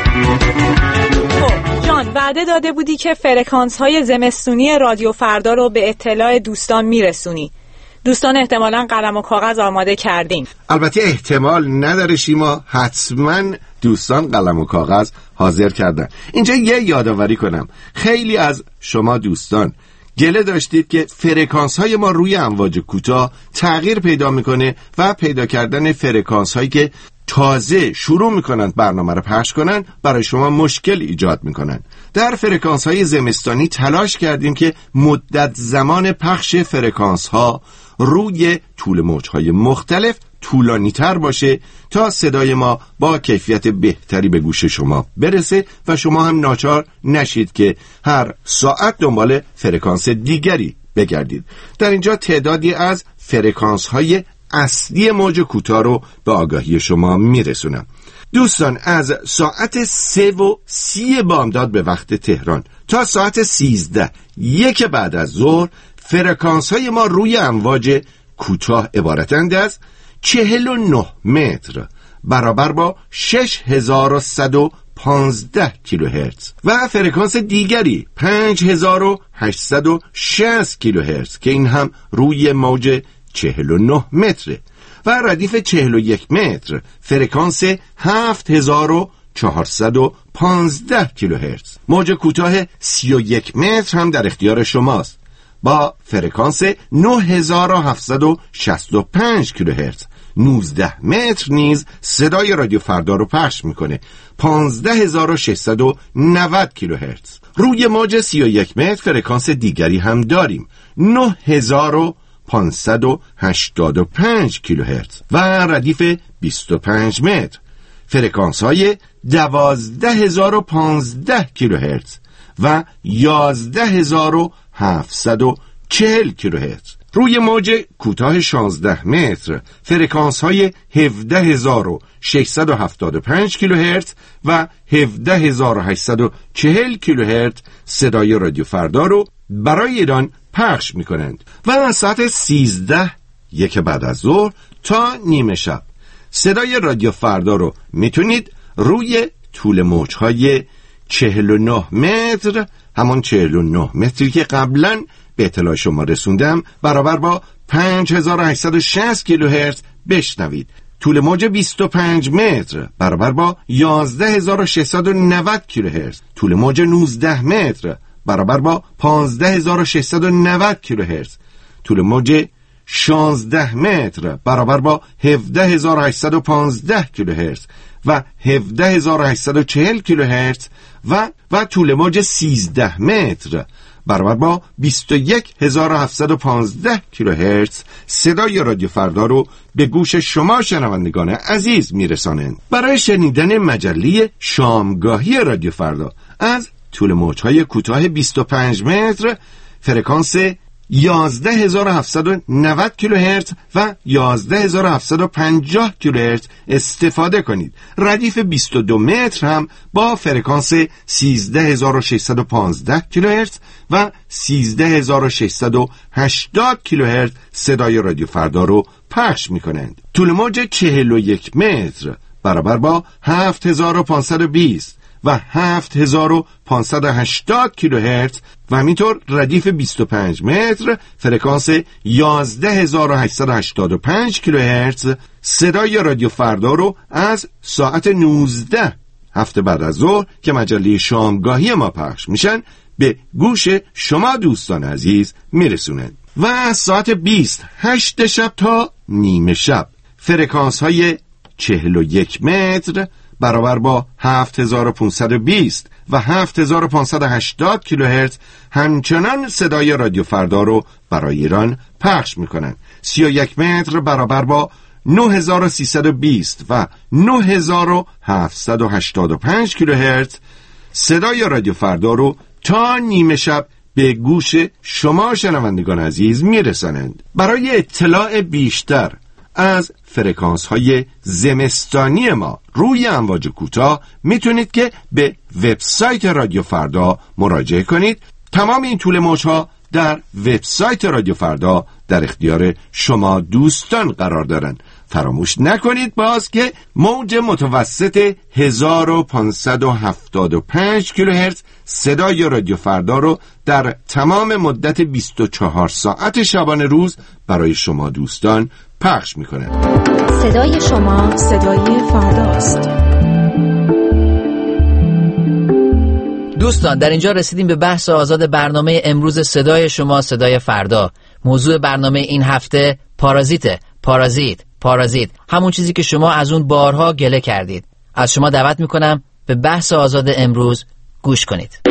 Speaker 16: جان، وعده داده بودی که فرکانس های زمستونی رادیو فردا رو به اطلاع دوستان میرسونی. دوستان احتمالاً قلم و کاغذ آماده کردین.
Speaker 15: البته احتمال نداره شیما، حتما دوستان قلم و کاغذ حاضر کردن. اینجا یه یادآوری کنم، خیلی از شما دوستان گله داشتید که فرکانس های ما روی امواج کوتاه تغییر پیدا میکنه و پیدا کردن فرکانس هایی که تازه شروع میکنند برنامه رو پخش کنن برای شما مشکل ایجاد میکنن. در فرکانس های زمستانی تلاش کردیم که مدت زمان پخش فرکانس ها روی طول موج های مختلف طولانی تر باشه تا صدای ما با کیفیت بهتری به گوش شما برسه و شما هم ناچار نشید که هر ساعت دنبال فرکانس دیگری بگردید. در اینجا تعدادی از فرکانس های اصلی موج کوتاه رو به آگاهی شما میرسونم. دوستان، از ساعت سه و سی بامداد به وقت تهران تا ساعت سیزده یک بعد از ظهر فرکانس های ما روی امواج کوتاه عبارتند از چهل و نه متر برابر با شش هزار و صد و پانزده کیلوهرتز و فرکانس دیگری پنج هزار و هشتصد و شصت کیلوهرتز که این هم روی موج چهل و نه متره و ردیف چهل و یک متر فرکانس هفت هزار و چهارصد و پانزده کیلوهرتز. موج کوتاه سی و یک متر هم در اختیار شماست با فرکانس نه هزار و هفتصد و شصت و پنج کیلوهرتز. نوزده متر نیز صدای رادیو فردا رو پخش میکنه، پانزده هزار و ششصد و نود کیلوهرتز. روی موج سی و یک متر فرکانس دیگری هم داریم، نه هزار و پانصد و هشتاد و پنج کیلوهرتز و ردیف بیست و پنج متر فرکانس های دوازده هزار و پانزده کیلوهرتز و یازده هزار و هفتصد و چهل کیلوهرتز. روی موج کوتاه شانزده متر فرکانس های هفده هزار و ششصد و هفتاد و پنج کیلوهرتز و هفده هزار و هشتصد و چهل کیلوهرتز صدای رادیو فردا رو برای ایران پخش می کنند و از ساعت سیزده یک بعد از ظهر تا نیمه شب صدای رادیو فردا رو میتونید روی طول موجهای چهل و نه متر، همون چهل و نه متری که قبلا به اطلاع شما رسوندم، برابر با پنج هزار و هشتصد و شصت کیلوهرتز بشنوید. طول موج بیست و پنج متر برابر با یازده هزار و ششصد و نود کیلوهرتز. طول موج نوزده متر برابر با پانزده هزار و ششصد و نود کیلوهرتز. طول موج شانزده متر برابر با هفده هزار و هشتصد و پانزده کیلوهرتز و هفده هزار و هشتصد و چهل کیلوهرتز و و طول موج سیزده متر برابر با بیست و یک هزار و هفتصد و پانزده کیلوهرتز صدای رادیو فردا رو به گوش شما شنوندگان عزیز میرسانند. برای شنیدن مجله شامگاهی رادیو فردا از طول موجهای کوتاه بیست و پنج متر فرکانس یازده هزار و هفتصد و نود کیلوهرتز و یازده هزار و هفتصد و پنجاه کیلوهرتز استفاده کنید. ردیف بیست و دو متر هم با فرکانس سیزده هزار و ششصد و پانزده کیلوهرتز و سیزده هزار و ششصد و هشتاد کیلوهرتز صدای رادیو فردا رو پخش می‌کنند. طول موج چهل و یک متر برابر با هفت هزار و پانصد و بیست و هفت هزار و پانصد و هشتاد کیلوهرتز و همینطور ردیف بیست و پنج متر فرکانس یازده هزار و هشتصد و هشتاد و پنج کیلوهرتز صدای رادیو فردا رو از ساعت نوزده هفته بعد از ظهر که مجله شامگاهی ما پخش میشن به گوش شما دوستان عزیز میرسونن و از ساعت بیست هشت شب تا نیمه شب فرکانس های چهل و یک متر برابر با هفت هزار و پانصد و بیست و هفت هزار و پانصد و هشتاد کیلوهرتز همچنان صدای رادیو فردا رو برای ایران پخش میکنن. سی و یک متر برابر با نه هزار و سیصد و بیست و نه هزار و هفتصد و هشتاد و پنج کیلوهرتز صدای رادیو فردا رو تا نیمه شب به گوش شما شنوندگان عزیز میرسانند. برای اطلاع بیشتر از فرکانس های زمستانی ما روی امواج کوتاه میتونید که به وبسایت رادیو فردا مراجعه کنید. تمام این طول موجها در وبسایت رادیو فردا در اختیار شما دوستان قرار دارن. فراموش نکنید باز که موج متوسط هزار و پانصد و هفتاد و پنج کیلوهرتز صدای رادیو فردا رو در تمام مدت بیست و چهار ساعت شبانه روز برای شما دوستان پخش میکنه.
Speaker 7: صدای شما صدای فرداست.
Speaker 17: دوستان در اینجا رسیدیم به بحث آزاد برنامه امروز صدای شما صدای فردا. موضوع برنامه این هفته پارازیته. پارازیت پارازیت همون چیزی که شما از اون بارها گله کردید. از شما دعوت میکنم به بحث آزاد امروز گوش کنید.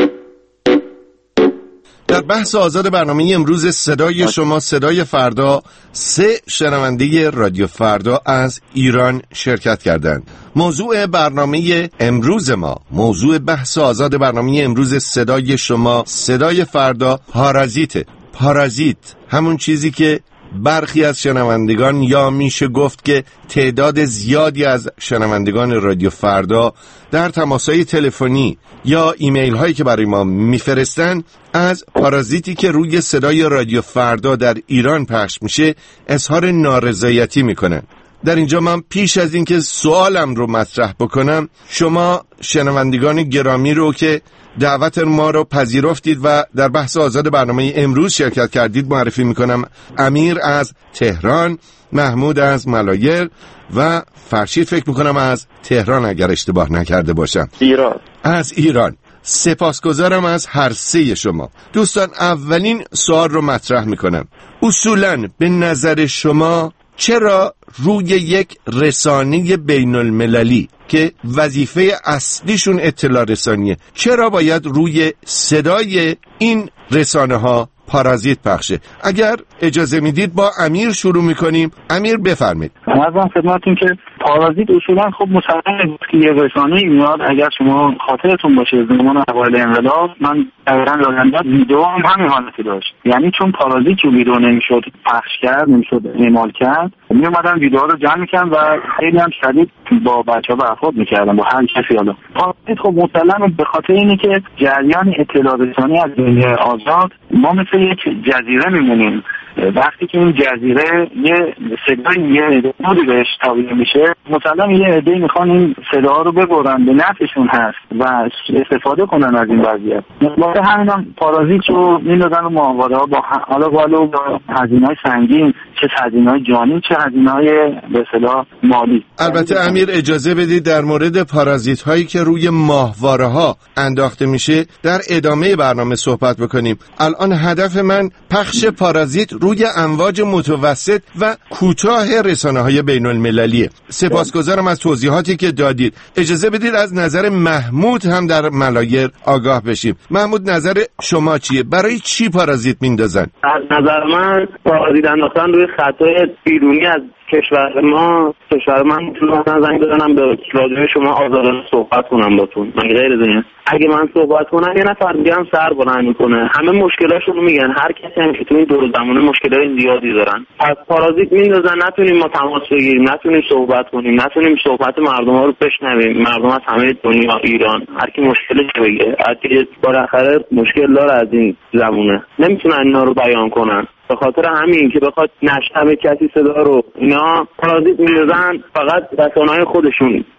Speaker 15: در بحث آزاد برنامه امروز صدای شما صدای فردا سه شنونده رادیو فردا از ایران شرکت کردند. موضوع برنامه امروز ما، موضوع بحث آزاد برنامه امروز صدای شما صدای فردا پارازیت. پارازیت همون چیزی که برخی از شنوندگان یا میشه گفت که تعداد زیادی از شنوندگان رادیو فردا در تماس‌های تلفنی یا ایمیل هایی که برای ما میفرستن از پارازیتی که روی صدای رادیو فردا در ایران پخش میشه اظهار نارضایتی میکنن. در اینجا من پیش از اینکه سوالم رو مطرح بکنم شما شنوندگان گرامی رو که دعوت ما رو پذیرفتید و در بحث آزاد برنامه امروز شرکت کردید معرفی میکنم. امیر از تهران، محمود از ملایر و فرشید فکر میکنم از تهران اگر اشتباه نکرده باشم
Speaker 9: ایران.
Speaker 15: از ایران. سپاسگزارم از هر سه شما. دوستان اولین سوال رو مطرح میکنم. اصولاً به نظر شما چرا روی یک رسانه بین المللی که وظیفه اصلیشون اطلاع رسانیه چرا باید روی صدای این رسانه ها پارازیت پخشه؟ اگر اجازه میدید با امیر شروع میکنیم. امیر بفرمایید.
Speaker 14: عرضم خدمتتون که پارازیت اصولا خب مسلمه که یه رسانه‌ای میاد. اگر شما خاطرتون باشه زمان اوایل انقلاب من دقیقاً لاگنداد ویدیو هم همین حالتی داشت، یعنی چون پارازیت رو ویدیو نمیشد پخش کرد نمیشد اعمال کرد می اومدن ویدیوها رو جمع میکنن و خیلی هم شدید با بچه‌ها برخورد میکردن با هر کسی. حالا پارازیت خب مسلمه به خاطر اینه که جریان اطلاع رسانی از دنیای آزاد ما مثل یک جزیره میمونیم. وقتی که این جزیره یه صدای یه نودی بهش تابع میشه مسلم یه عده‌ای میخوان این صداها رو ببرن به نفعشون هست و استفاده کنن از این وضعیت. مثلا همین هم پارازیت رو میندازن رو ماهواره ها با حالا بالو با هزینه‌های سنگین، چه هزینه‌های جانی چه هزینه‌های به اصطلاح مالی.
Speaker 15: البته امیر اجازه بدید در مورد پارازیت هایی که روی ماهواره ها انداخته میشه در ادامه برنامه صحبت بکنیم. الان هدف من پخش پارازیت روی امواج متوسط و کوتاه رسانه‌های بین المللیه. سپاسگزارم از توضیحاتی که دادید. اجازه بدید از نظر محمود هم در ملایر آگاه بشیم. محمود نظر شما چیه؟ برای چی پارازیت میندازن؟
Speaker 9: از نظر من پارازیت انداختن روی خطای بیرونی از کشور ما کشور من میتونم زنگ بزنم به رادیو شما آزادانه صحبت کنم باتون. من غیر از این اگه من صحبت کنم یه نفر دیگه هم سر بلند میکنه، همه مشکلاشون رو میگن، هر کسی هم که تو این دور زمانه مشکلای زیادی دارن. از پارازیت میندازن نتونیم ما تماس بگیریم، نتونیم صحبت کنیم، نتونیم صحبت مردم ها رو بشنویم. مردم از همه دنیا ایران هر کی مشکلش بگه، هر کی بالاخره مشکل داره از این زمانه نمیتونن اینا رو بیان کنن. به خاطر همین که بخواد نشنوه کسی صدا رو اینا پارازیت میندازن، فقط رسانه‌های خودشون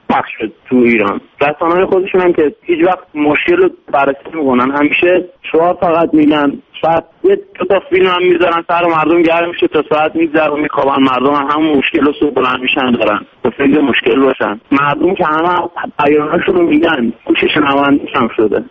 Speaker 14: پخش شد تو ایران. رسانه‌های خودشون هم که هیچ وقت مشکل رو بررسی میکنن، همیشه شعار فقط میدن، شاید یه دو تا فیلم هم میذارن سر مردم گرم میشه تا ساعت میگذره و میخوابن، مردم هم همون مشکل رو صبح بلند میشن دارن تا فکر مشکل باشن. مردم که همه پیامشون رو میدن گوش شنوندگیش هم شده.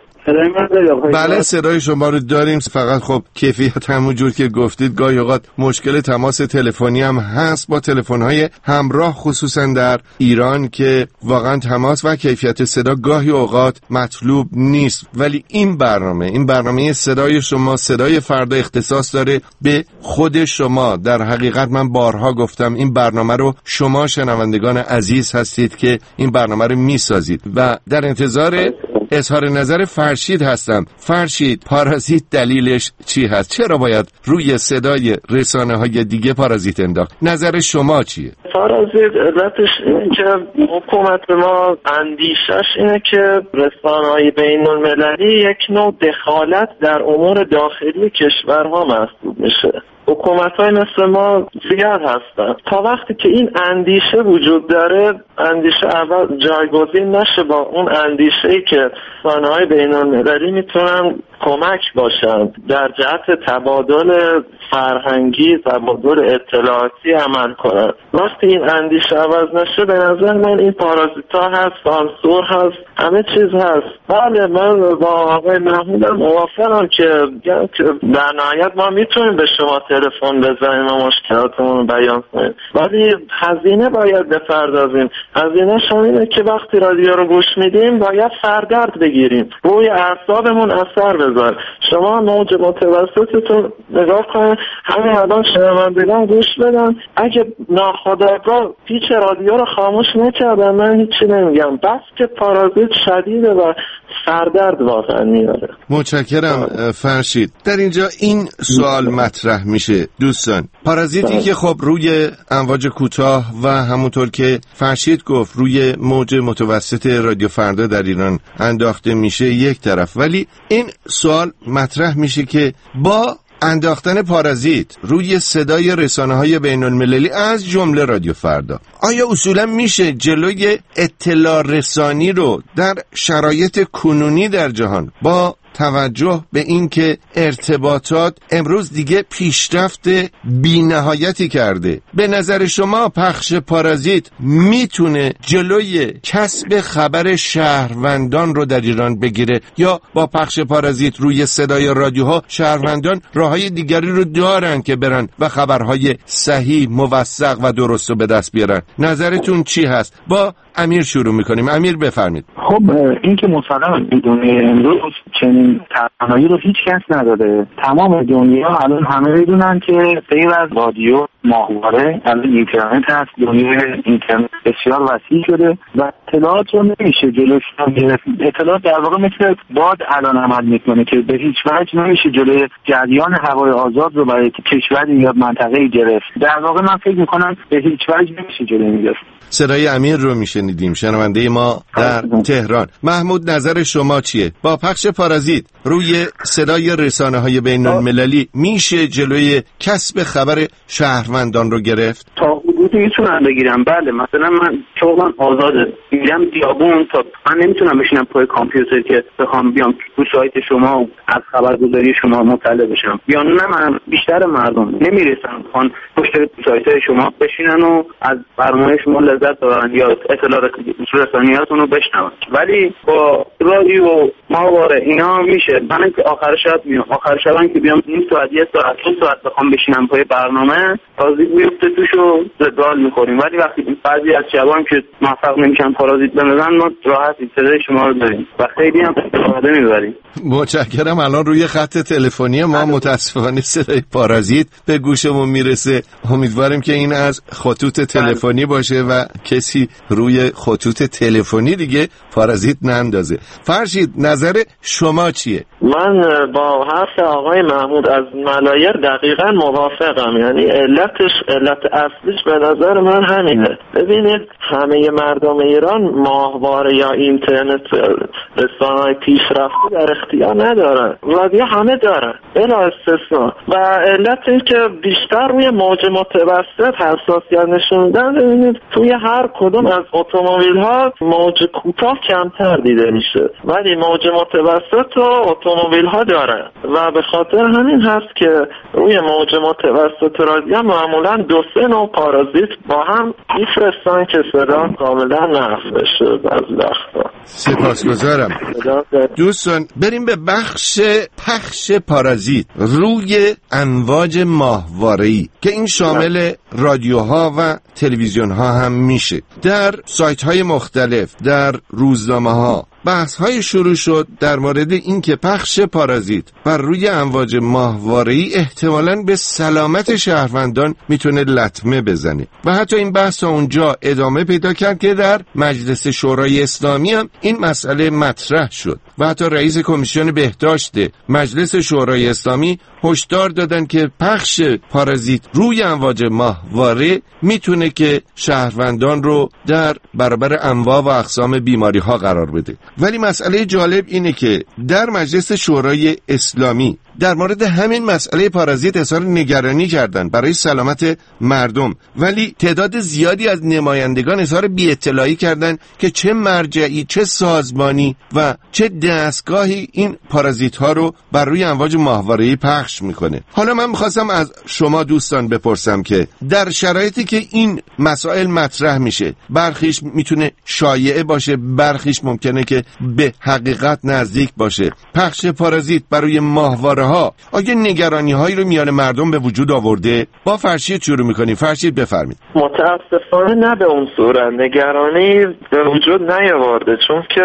Speaker 15: بله صدای شما رو داریم، فقط خب کیفیت همون جور که گفتید گاهی اوقات مشکل تماس تلفنی هم هست با تلفن‌های همراه، خصوصا در ایران که واقعا تماس و کیفیت صدا گاهی اوقات مطلوب نیست. ولی این برنامه این برنامه صدای شما صدای فردا اختصاص داره به خود شما. در حقیقت من بارها گفتم این برنامه رو شما شنوندگان عزیز هستید که این برنامه رو میسازید و در انتظار اظهار نظر فرشید هستم. فرشید، پارازیت دلیلش چی هست؟ چرا باید روی صدای رسانه های دیگه پارازیت انداخت؟ نظر شما چیه؟
Speaker 18: پارازیت علتش اینه که حکومت ما اندیشش اینه که رسانه های بین المللی یک نوع دخالت در امور داخلی کشورها محسوب میشه. حکومت های مثل ما زیاد هستن. تا وقتی که این اندیشه وجود داره، اندیشه اول جایگزین نشه با اون اندیشه‌ای که رسانه‌های بین المللی میتونن کمک باشند در جهت تبادل فرهنگی، تبادل اطلاعاتی عمل کنند. وقتی این اندیشه عوض نشه به نظر من این پارازیتا هست، سانسور هست، همه چیز هست. بله من با آقای محمودم موافقم که در نهایت ما میتونیم به شما تلفن بزنیم و مشکلاتمون رو بیان کنیم، ولی هزینه باید بپردازیم. هزینه‌ش هم اینه که وقتی رادیو رو گوش میدیم باید سردرد بگیریم، روی اعصابمون اثر بذاره. شما موج متوسطتون نگاه کنید، همین الان شنوندگان گوش بدن، اگه ناخودآگاه پیچ رادیو رو خاموش نکردن من هیچی نمیگم، بس که پارازیت شدیده و سردرد واقعا میاره.
Speaker 15: متشکرم فرشید. در اینجا این سوال مطرح میشه دوستان، پارازیتی که خب روی امواج کوتاه و همونطور که فرشید گفت روی موج متوسط رادیو فردا در ایران انداخته میشه یک طرف، ولی این سوال مطرح میشه که با انداختن پارازیت روی صدای رسانه‌های بین المللی از جمله رادیو فردا، آیا اصولا میشه جلوی اطلاع رسانی رو در شرایط کنونی در جهان با توجه به اینکه ارتباطات امروز دیگه پیشرفت بی‌نهایتی کرده، به نظر شما پخش پارازیت میتونه جلوی کسب خبر شهروندان رو در ایران بگیره، یا با پخش پارازیت روی صدای رادیوها شهروندان راههای دیگری رو دارن که برن و خبرهای صحیح، موثق و درست رو به دست بیارن؟ نظرتون چی هست؟ با امیر شروع میکنیم. امیر بفرمید.
Speaker 14: خب این که مسلماً دنیای امروز چنین توانایی رو هیچ کس نداره. تمام دنیا الان همه میدونن که غیر از رادیو، ماهواره، الان اینترنت هست. دنیای اینترنت بسیار وسیع شده و اطلاعات رو نمیشه جلوش گرفت. اطلاعات در واقع مثل باد الان عمل میکنه که به هیچ وجه نمیشه جلوی جریان هوای آزاد رو برای کشوری یا منطقه‌ای گرفت. در واقع من فکر میکنم به هیچ وجه نمیشه جلوی گرفت.
Speaker 15: صدای امیر رو میشنیدیم، شنونده ما در تهران. محمود نظر شما چیه؟ با پخش پارازیت روی صدای رسانه‌های بین المللی میشه جلوی کسب خبر شهروندان رو گرفت؟
Speaker 14: تا حدودی میتونم بگیرم. بله مثلا من شغلم آزاده، میرم دیابون، تا من نمیتونم بشینم پای کامپیوتر که بخوام بیام تو سایت شما و از خبرگزاری شما مطلع بشم. یا نه من بیشتر مردم نمیرسن خان پشت سایت شما بشینن و از برنامه شما لذت ببرن یا اطلاعات رسانیاتون رو بشنون. ولی با رادیو و ماهواره اینا میشه. من که آخر شب میام، آخر شب که بیام نیم ساعت یک ساعت دو ساعت بخوام بشینم پای برنامه پارازیت میفته توشو زدال میخوریم. ولی وقتی بعضی از شبان که موفق نمیشن پارازیت بزنن ما راحت صدای شما رو داریم و خیلی هم استفاده میبریم.
Speaker 15: متشکرم. الان روی خط تلفنی ما متاسفانه صدای پارازیت به گوشمون میرسه. امیدواریم که این از خطوط تلفنی باشه و کسی روی خطوط تلفنی دیگه پارازیت نندازه. فرشید نظر شما چیه؟
Speaker 18: من با حرف آقای محمود از ملایر دقیقاً موافقم. یعنی علتش علت اصلیش به نظر من همینه. ببینید همه مردم ایران ماهواره یا اینترنت رسانه‌های پیشرفته در اختیار ندارن. رادیو همه دارن بلا استثنا و علت این که بیشتر روی موج متوسط حساسیت نشون میدن. ببینید توی هر کدوم از اتومبیل ها موج کوتاه کمتر دیده میشه ولی موج متوسط و اتومبیل ها دارن و به خاطر همین هست که روی موج متوسط رادیو معمولا دو سه نوع پارازیت با هم میفرستن که صدا کاملا محو بشه. بعضی وقتا
Speaker 15: سپاسگزارم. دوستان بریم به بخش پخش پارازیت روی امواج ماهواره‌ای که این شامل رادیوها و تلویزیون ها هم میشه. در سایت های مختلف، در روزنامه ها بحث های شروع شد در مورد این که پخش پارازیت بر روی امواج ماهواره‌ای احتمالاً به سلامت شهروندان میتونه لطمه بزنه و حتی این بحث اونجا ادامه پیدا کرد که در مجلس شورای اسلامی هم این مسئله مطرح شد و حتی رئیس کمیسیون بهداشت مجلس شورای اسلامی هشدار دادن که پخش پارازیت روی امواج ماهواره میتونه که شهروندان رو در برابر انواع و اقسام بیماری ها قرار بده. ولی مسئله جالب اینه که در مجلس شورای اسلامی در مورد همین مسئله پارازیت اظهار نگرانی کردند برای سلامت مردم، ولی تعداد زیادی از نمایندگان اظهار بی‌اطلاعی کردند که چه مرجعی، چه سازمانی و چه دستگاهی این پارازیت ها رو بر روی امواج ماهواره‌ای پخش میکنه. حالا من میخواستم از شما دوستان بپرسم که در شرایطی که این مسائل مطرح میشه، برخیش میتونه شایعه باشه، برخیش ممکنه که به حقیقت نزدیک باشه، پخش پارازیت بر روی ماهواره ها آیا نگرانی هایی رو میان مردم به وجود آورده؟ با فرشید شروع میکنیم. فرشید بفرمید.
Speaker 18: متاسفانه نه به اون صورت نگرانی به وجود نیاورده، چون که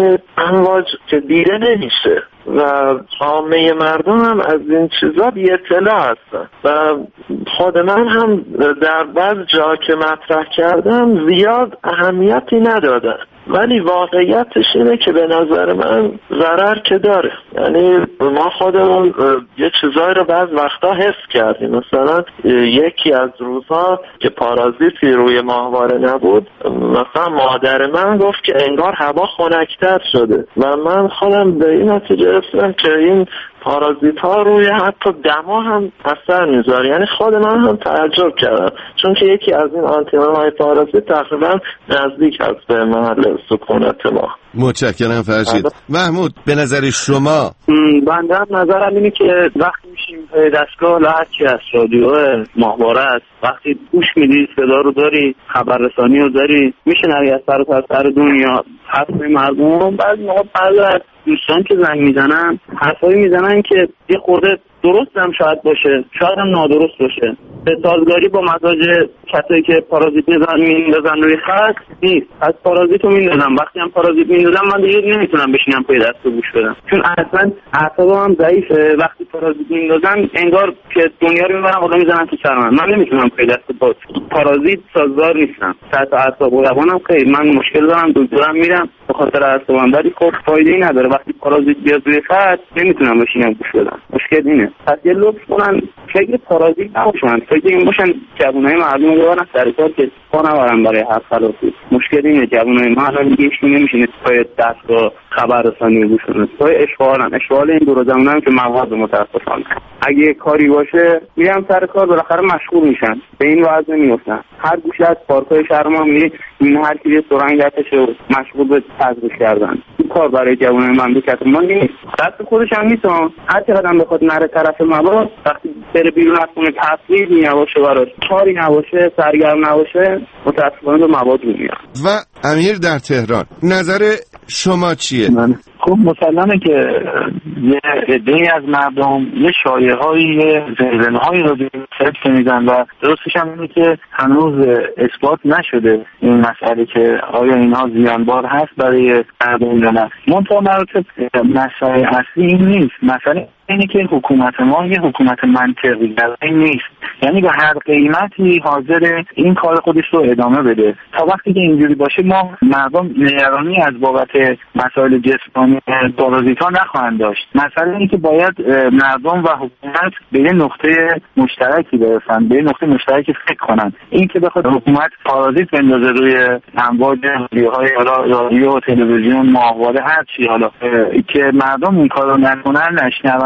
Speaker 18: امواج که دیده نمیشه و عامه مردم هم از این چیزا بی اطلاع هستن و خود من هم در بعض جا که مطرح کردم زیاد اهمیتی ندادن، ولی واقعیتش اینه که به نظر من ضرر که داره. یعنی ما خودمون یه چیزایی رو بعض وقتا حس کردیم. مثلا یکی از روزها که پارازیتی روی ماهواره نبود، مثلا مادر من گفت که انگار هوا خنک‌تر شده و من خودم به این نتیجه رسیدم که این پارازیت ها روی حتی دما هم اثر میذاره. یعنی خود من هم تعجب کردم، چون که یکی از این آنتن‌های های پارازیت تقریبا نزدیک هست به محل سکونت ما.
Speaker 15: متشکرم فرشید. محمود به نظر شما؟
Speaker 14: بنده هم نظرم اینه که وقتی میشیم دستگاه لحظی از رادیو ماهواره است، وقتی گوش میدی صدا رو داری، خبررسانی رو داری، میشنوی از سر تا سر دنیا حرفای مردم. بعضی موقع بعضی دوستان که زنگ میزنن حرفایی میزنن که یه خورده درست هم شاید باشه، شاید هم نادرست باشه، به سازگاری با مزاج کسایی که پارازیت میندازن روی خط نیست. از پارازیت رو میندازم، وقتی هم پارازیت میندازم من دیگه نمیتونم بشینم پای دست گوش بدم، چون اصلا اعصابم هم ضعیفه. وقتی پارازیت میندازن انگار که دنیا رو میبرن بالا میزنن تو سر من، من نمیتونم پای دست با پارازیت سازگار نیستم. سطح اعصاب و روانم خیلی، من مشکل دارم، دکترم میرم به خاطر اعصابم، ولی خب فایده‌ای نداره. وقتی پارازیت بیاد روی خط نمیتونم بشینم گوش بدم. مشکل اینه. پس یه لطف کنن فکر پارازیت نباشن، فکر این باشن جوونای مردم رو ببرن سر کار که پا نبرن برای هر خلاصی. مشکل اینه جوونای ما الان دیگه هیچ نمیشینه پای دستگاه خبررسانی گوش بدن، پای اشغالن. اشغال این دور زمانم که مواد متاسفانه اگه کاری باشه میرم سر کار، بالاخره مشغول میشن، به این وضع نمیافتن. هر گوشه از پارکای شهر ما میری این هر کی سرنگ دستش مشغول به تزریق کردن. این کار برای جوانای مملکت ما نیست، دست خودش هم نیست. هر چقدر هم بخواد نره طرف مواد، وقتی بره بیرون از خونه تفریحی نباشه، براش کاری نباشه، سرگرم نباشه، متاسفانه به مواد رو میاد.
Speaker 15: و امیر در تهران نظر شما چیه؟
Speaker 14: من خب مسلمه که یه عده‌ای از مردم یه شایعه‌هایی، یه زلزله‌هایی رو سرچ می‌دن و درستش هم اینه که هنوز اثبات نشده این مسئله که آیا اینها زیانبار هست برای مردم یا نه. منتها مراتب مسئله اصلی این نیست. مسئله اینه که حکومت ما یه حکومت منطقی نیست، یعنی به هر قیمتی حاضر این کار خودش رو ادامه بده. تا وقتی که اینجوری باشه ما مردم نگرانی از بابت مسائل جسمانی پارازیت‌ها نخواهند داشت. مسئله اینه که باید مردم و حکومت به یه نقطه مشترکی برسن، به یه نقطه مشترکی فکر کنن. این که بخواد حکومت پارازیت بندازه روی امواج رادیوهای رادیو، تلویزیون، ماهواره، هر چی حالا که مردم این کارو نکنن، نشنون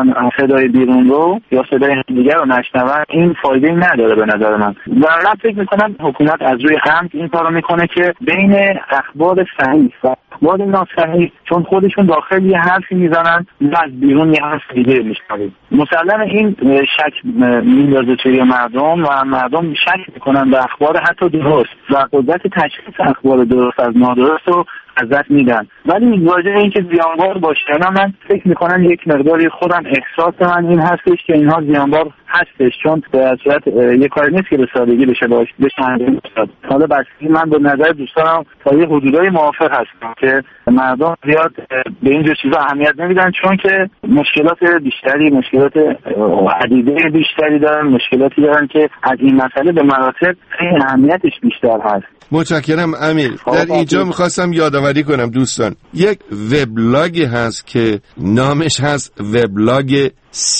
Speaker 14: باشن صدای بیرون رو یا صدای دیگر رو نشنون، این فایده نداره به نظر من. و من فکر میکنم حکومت از روی عمد این کارو میکنه که بین اخبار صحیح و اخبار ناصحیح، چون خودشون داخل یه حرفی میزنن و از بیرون یه حرف دیگه میشنویم، مسلما این شک میندازه توی مردم و مردم شک میکنن به اخبار حتی درست و قدرت تشخیص اخبار درست از نادرست رو ازت میدن. ولی واجب این که زیانبار باشه، نه من فکر میکنم یک مقداری خودم احساس من این هستش که اینها زیانبار هستش، چون به صورت یک کاری نیست که به سادگی بشه باشه بشه انجام داد. حالا بسیاری من به نظر دوستانم تا یه حدودای موافق هستم که مردم زیاد به این جور چیزا اهمیت نمیدن، چون که مشکلات بیشتری مشکلات عدیده بیشتری دارن، مشکلاتی دارن که از این مسئله به مراتب خیلی اهمیتش بیشتر هست.
Speaker 15: متشکرم امیر. در اینجا میخواستم یادآوری کنم دوستان، یک وبلاگ هست که نامش هست وبلاگ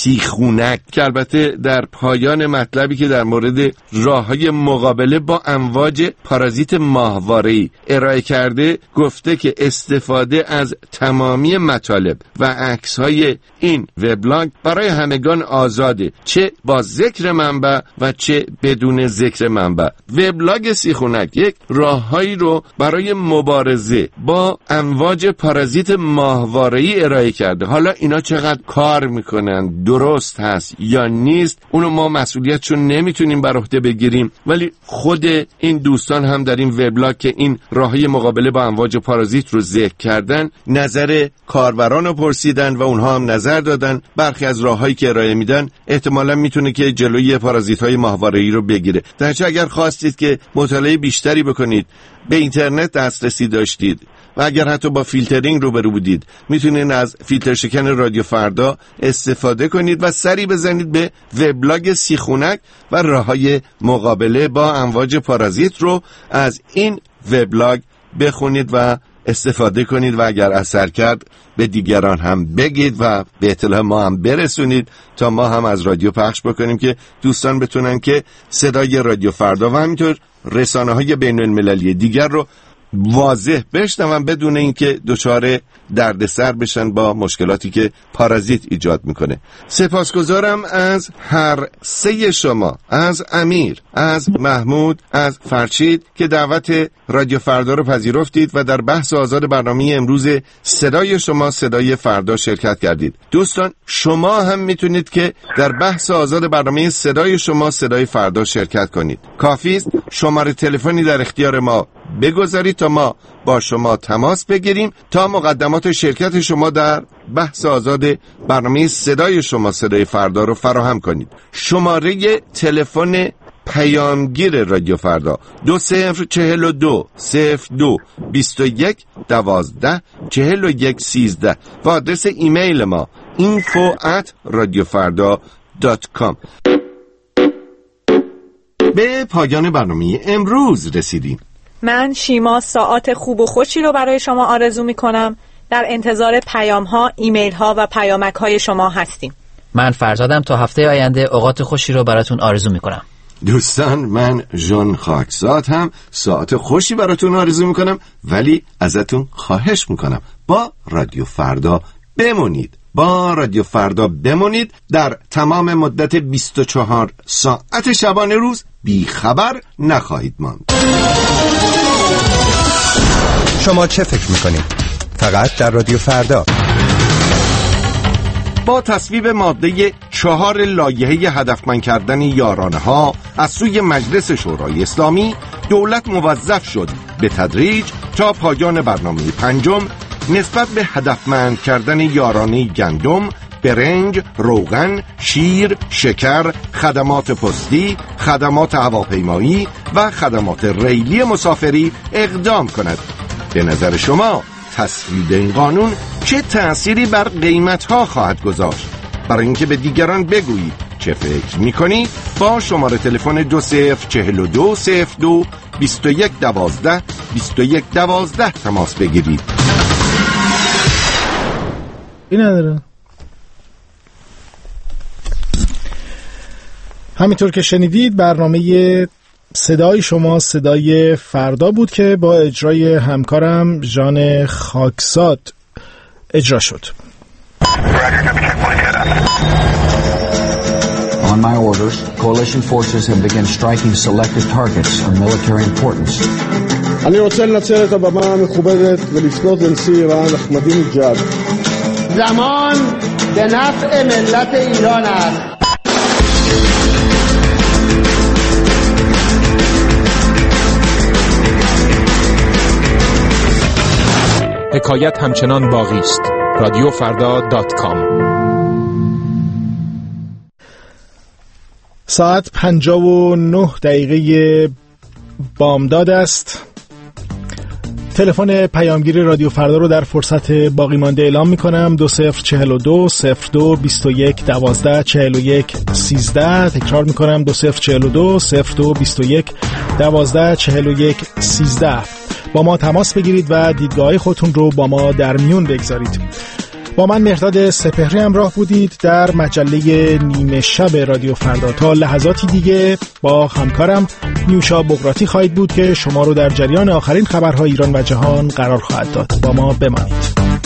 Speaker 15: سیخونک که البته در پایان مطلبی که در مورد راههای مقابله با امواج پارازیت ماهواره‌ای ارائه کرده گفته که استفاده از تمامی مطالب و عکس‌های این وبلاگ برای همگان آزاده، چه با ذکر منبع و چه بدون ذکر منبع. وبلاگ سیخونک یک راههایی رو برای مبارزه با امواج پارازیت ماهواره‌ای ارائه کرده. حالا اینا چقدر کار میکنن، درست هست یا نیست، اونو ما مسئولیتشون نمیتونیم بر عهده بگیریم، ولی خود این دوستان هم در این وبلاگ که این راههای مقابله با امواج پارازیت رو ذکر کردن نظر کاربران رو پرسیدن و اونها هم نظر دادن. برخی از راههایی که ارائه میدن احتمالاً میتونه که جلوی پارازیت‌های ماهواره‌ای رو بگیره. درچه اگر خواستید که مطالعه بیشتری بکنید، به اینترنت دسترسی داشتید و اگر حتی با فیلترینگ روبرو بودید، میتونید از فیلتر شکن رادیو فردا استفاده کنید و سری بزنید به وبلاگ سیخونک و راههای مقابله با امواج پارازیت رو از این وبلاگ بخونید و استفاده کنید و اگر اثر کرد به دیگران هم بگید و به اطلاع ما هم برسونید تا ما هم از رادیو پخش بکنیم که دوستان بتونن که صدای رادیو فردا و همینطور رسانه‌های بین المللی دیگر رو واضح بشنون بدون اینکه دچار دردسر بشن با مشکلاتی که پارازیت ایجاد میکنه. سپاسگزارم از هر سه شما، از امیر، از محمود، از فرشید که دعوت رادیو فردا رو پذیرفتید و در بحث آزاد برنامه امروز صدای شما صدای فردا شرکت کردید. دوستان شما هم میتونید که در بحث آزاد برنامه صدای شما صدای فردا شرکت کنید. کافی است شماره تلفنی در اختیار ما بگذارید تا ما با شما تماس بگیریم تا مقدمات شرکت شما در بحث آزاد برنامه صدای شما صدای فردا رو فراهم کنید. شماره تلفن پیامگیر رادیو فردا دو صفر چهل و دو صفر دو بیست و یک دوازده چهل و یک سیزده و آدرس ایمیل ما اینفو ات رادیو فردا دات کام. به پایان برنامه امروز رسیدیم.
Speaker 16: من شیما ساعت خوب و خوشی رو برای شما آرزو می کنم. در انتظار پیام ها، ایمیل ها و پیامک های شما هستیم.
Speaker 17: من فرزادم تا هفته آینده اوقات خوشی رو براتون آرزو می کنم.
Speaker 15: دوستان من ژان خاکزاد هم ساعت خوشی براتون آرزو می کنم، ولی ازتون خواهش می کنم با رادیو فردا بمونید. با رادیو فردا بمونید. در تمام مدت بیست و چهار ساعت شبانه روز بی خبر نخواهید ماند.
Speaker 19: شما چه فکر میکنید؟ فقط در رادیو فردا.
Speaker 15: با تصویب ماده چهار لایحه هدفمند کردن یارانه ها از سوی مجلس شورای اسلامی، دولت موظف شد به تدریج تا پایان برنامه پنجم نسبت به هدفمند کردن یارانه گندم، برنج، روغن، شیر، شکر، خدمات پستی، خدمات هواپیمایی و خدمات ریلی مسافری اقدام کند. به نظر شما تصویب این قانون چه تأثیری بر قیمت‌ها خواهد گذاشت؟ برای اینکه به دیگران بگویید چه فکر می‌کنید با شماره تلفن دو صفر چهل و دو صفر دو بیست و یک دوازده بیست و یک دوازده تماس بگیرید.
Speaker 3: این نداره. همینطور که شنیدید برنامه صدای شما صدای فردا بود که با اجرای همکارم ژان خاکزاد اجرا شد.
Speaker 20: On my orders, coalition forces have begun striking selected targets of military importance.
Speaker 21: אני רוצה לנצל את הבמה המכובדת ולפנות לנשיא איראן אחמדינג'אד.
Speaker 22: زمان به نفع ملت ایران است.
Speaker 23: حکایت همچنان باقی است. رادیو فردا دات کام.
Speaker 3: ساعت پنجاه و نه دقیقه بامداد است. تلفن پیامگیر رادیو فردا رو در فرصت باقی مانده اعلام میکنم: دو صفر چهل و دو صفر دو بیست و یک دوازده چهل و یک سیزده. تکرار میکنم: دو صفر چهل و دو صفر دو بیست و یک دوازده چهل و یک سیزده. با ما تماس بگیرید و دیدگاه خودتون رو با ما در میون بگذارید. با من مهرداد سپهری همراه بودید در مجله نیمه شب رادیو فردا. تا لحظاتی دیگه با همکارم نیوشا بغراتی خواهید بود که شما رو در جریان آخرین خبرهای ایران و جهان قرار خواهد داد. با ما بمانید.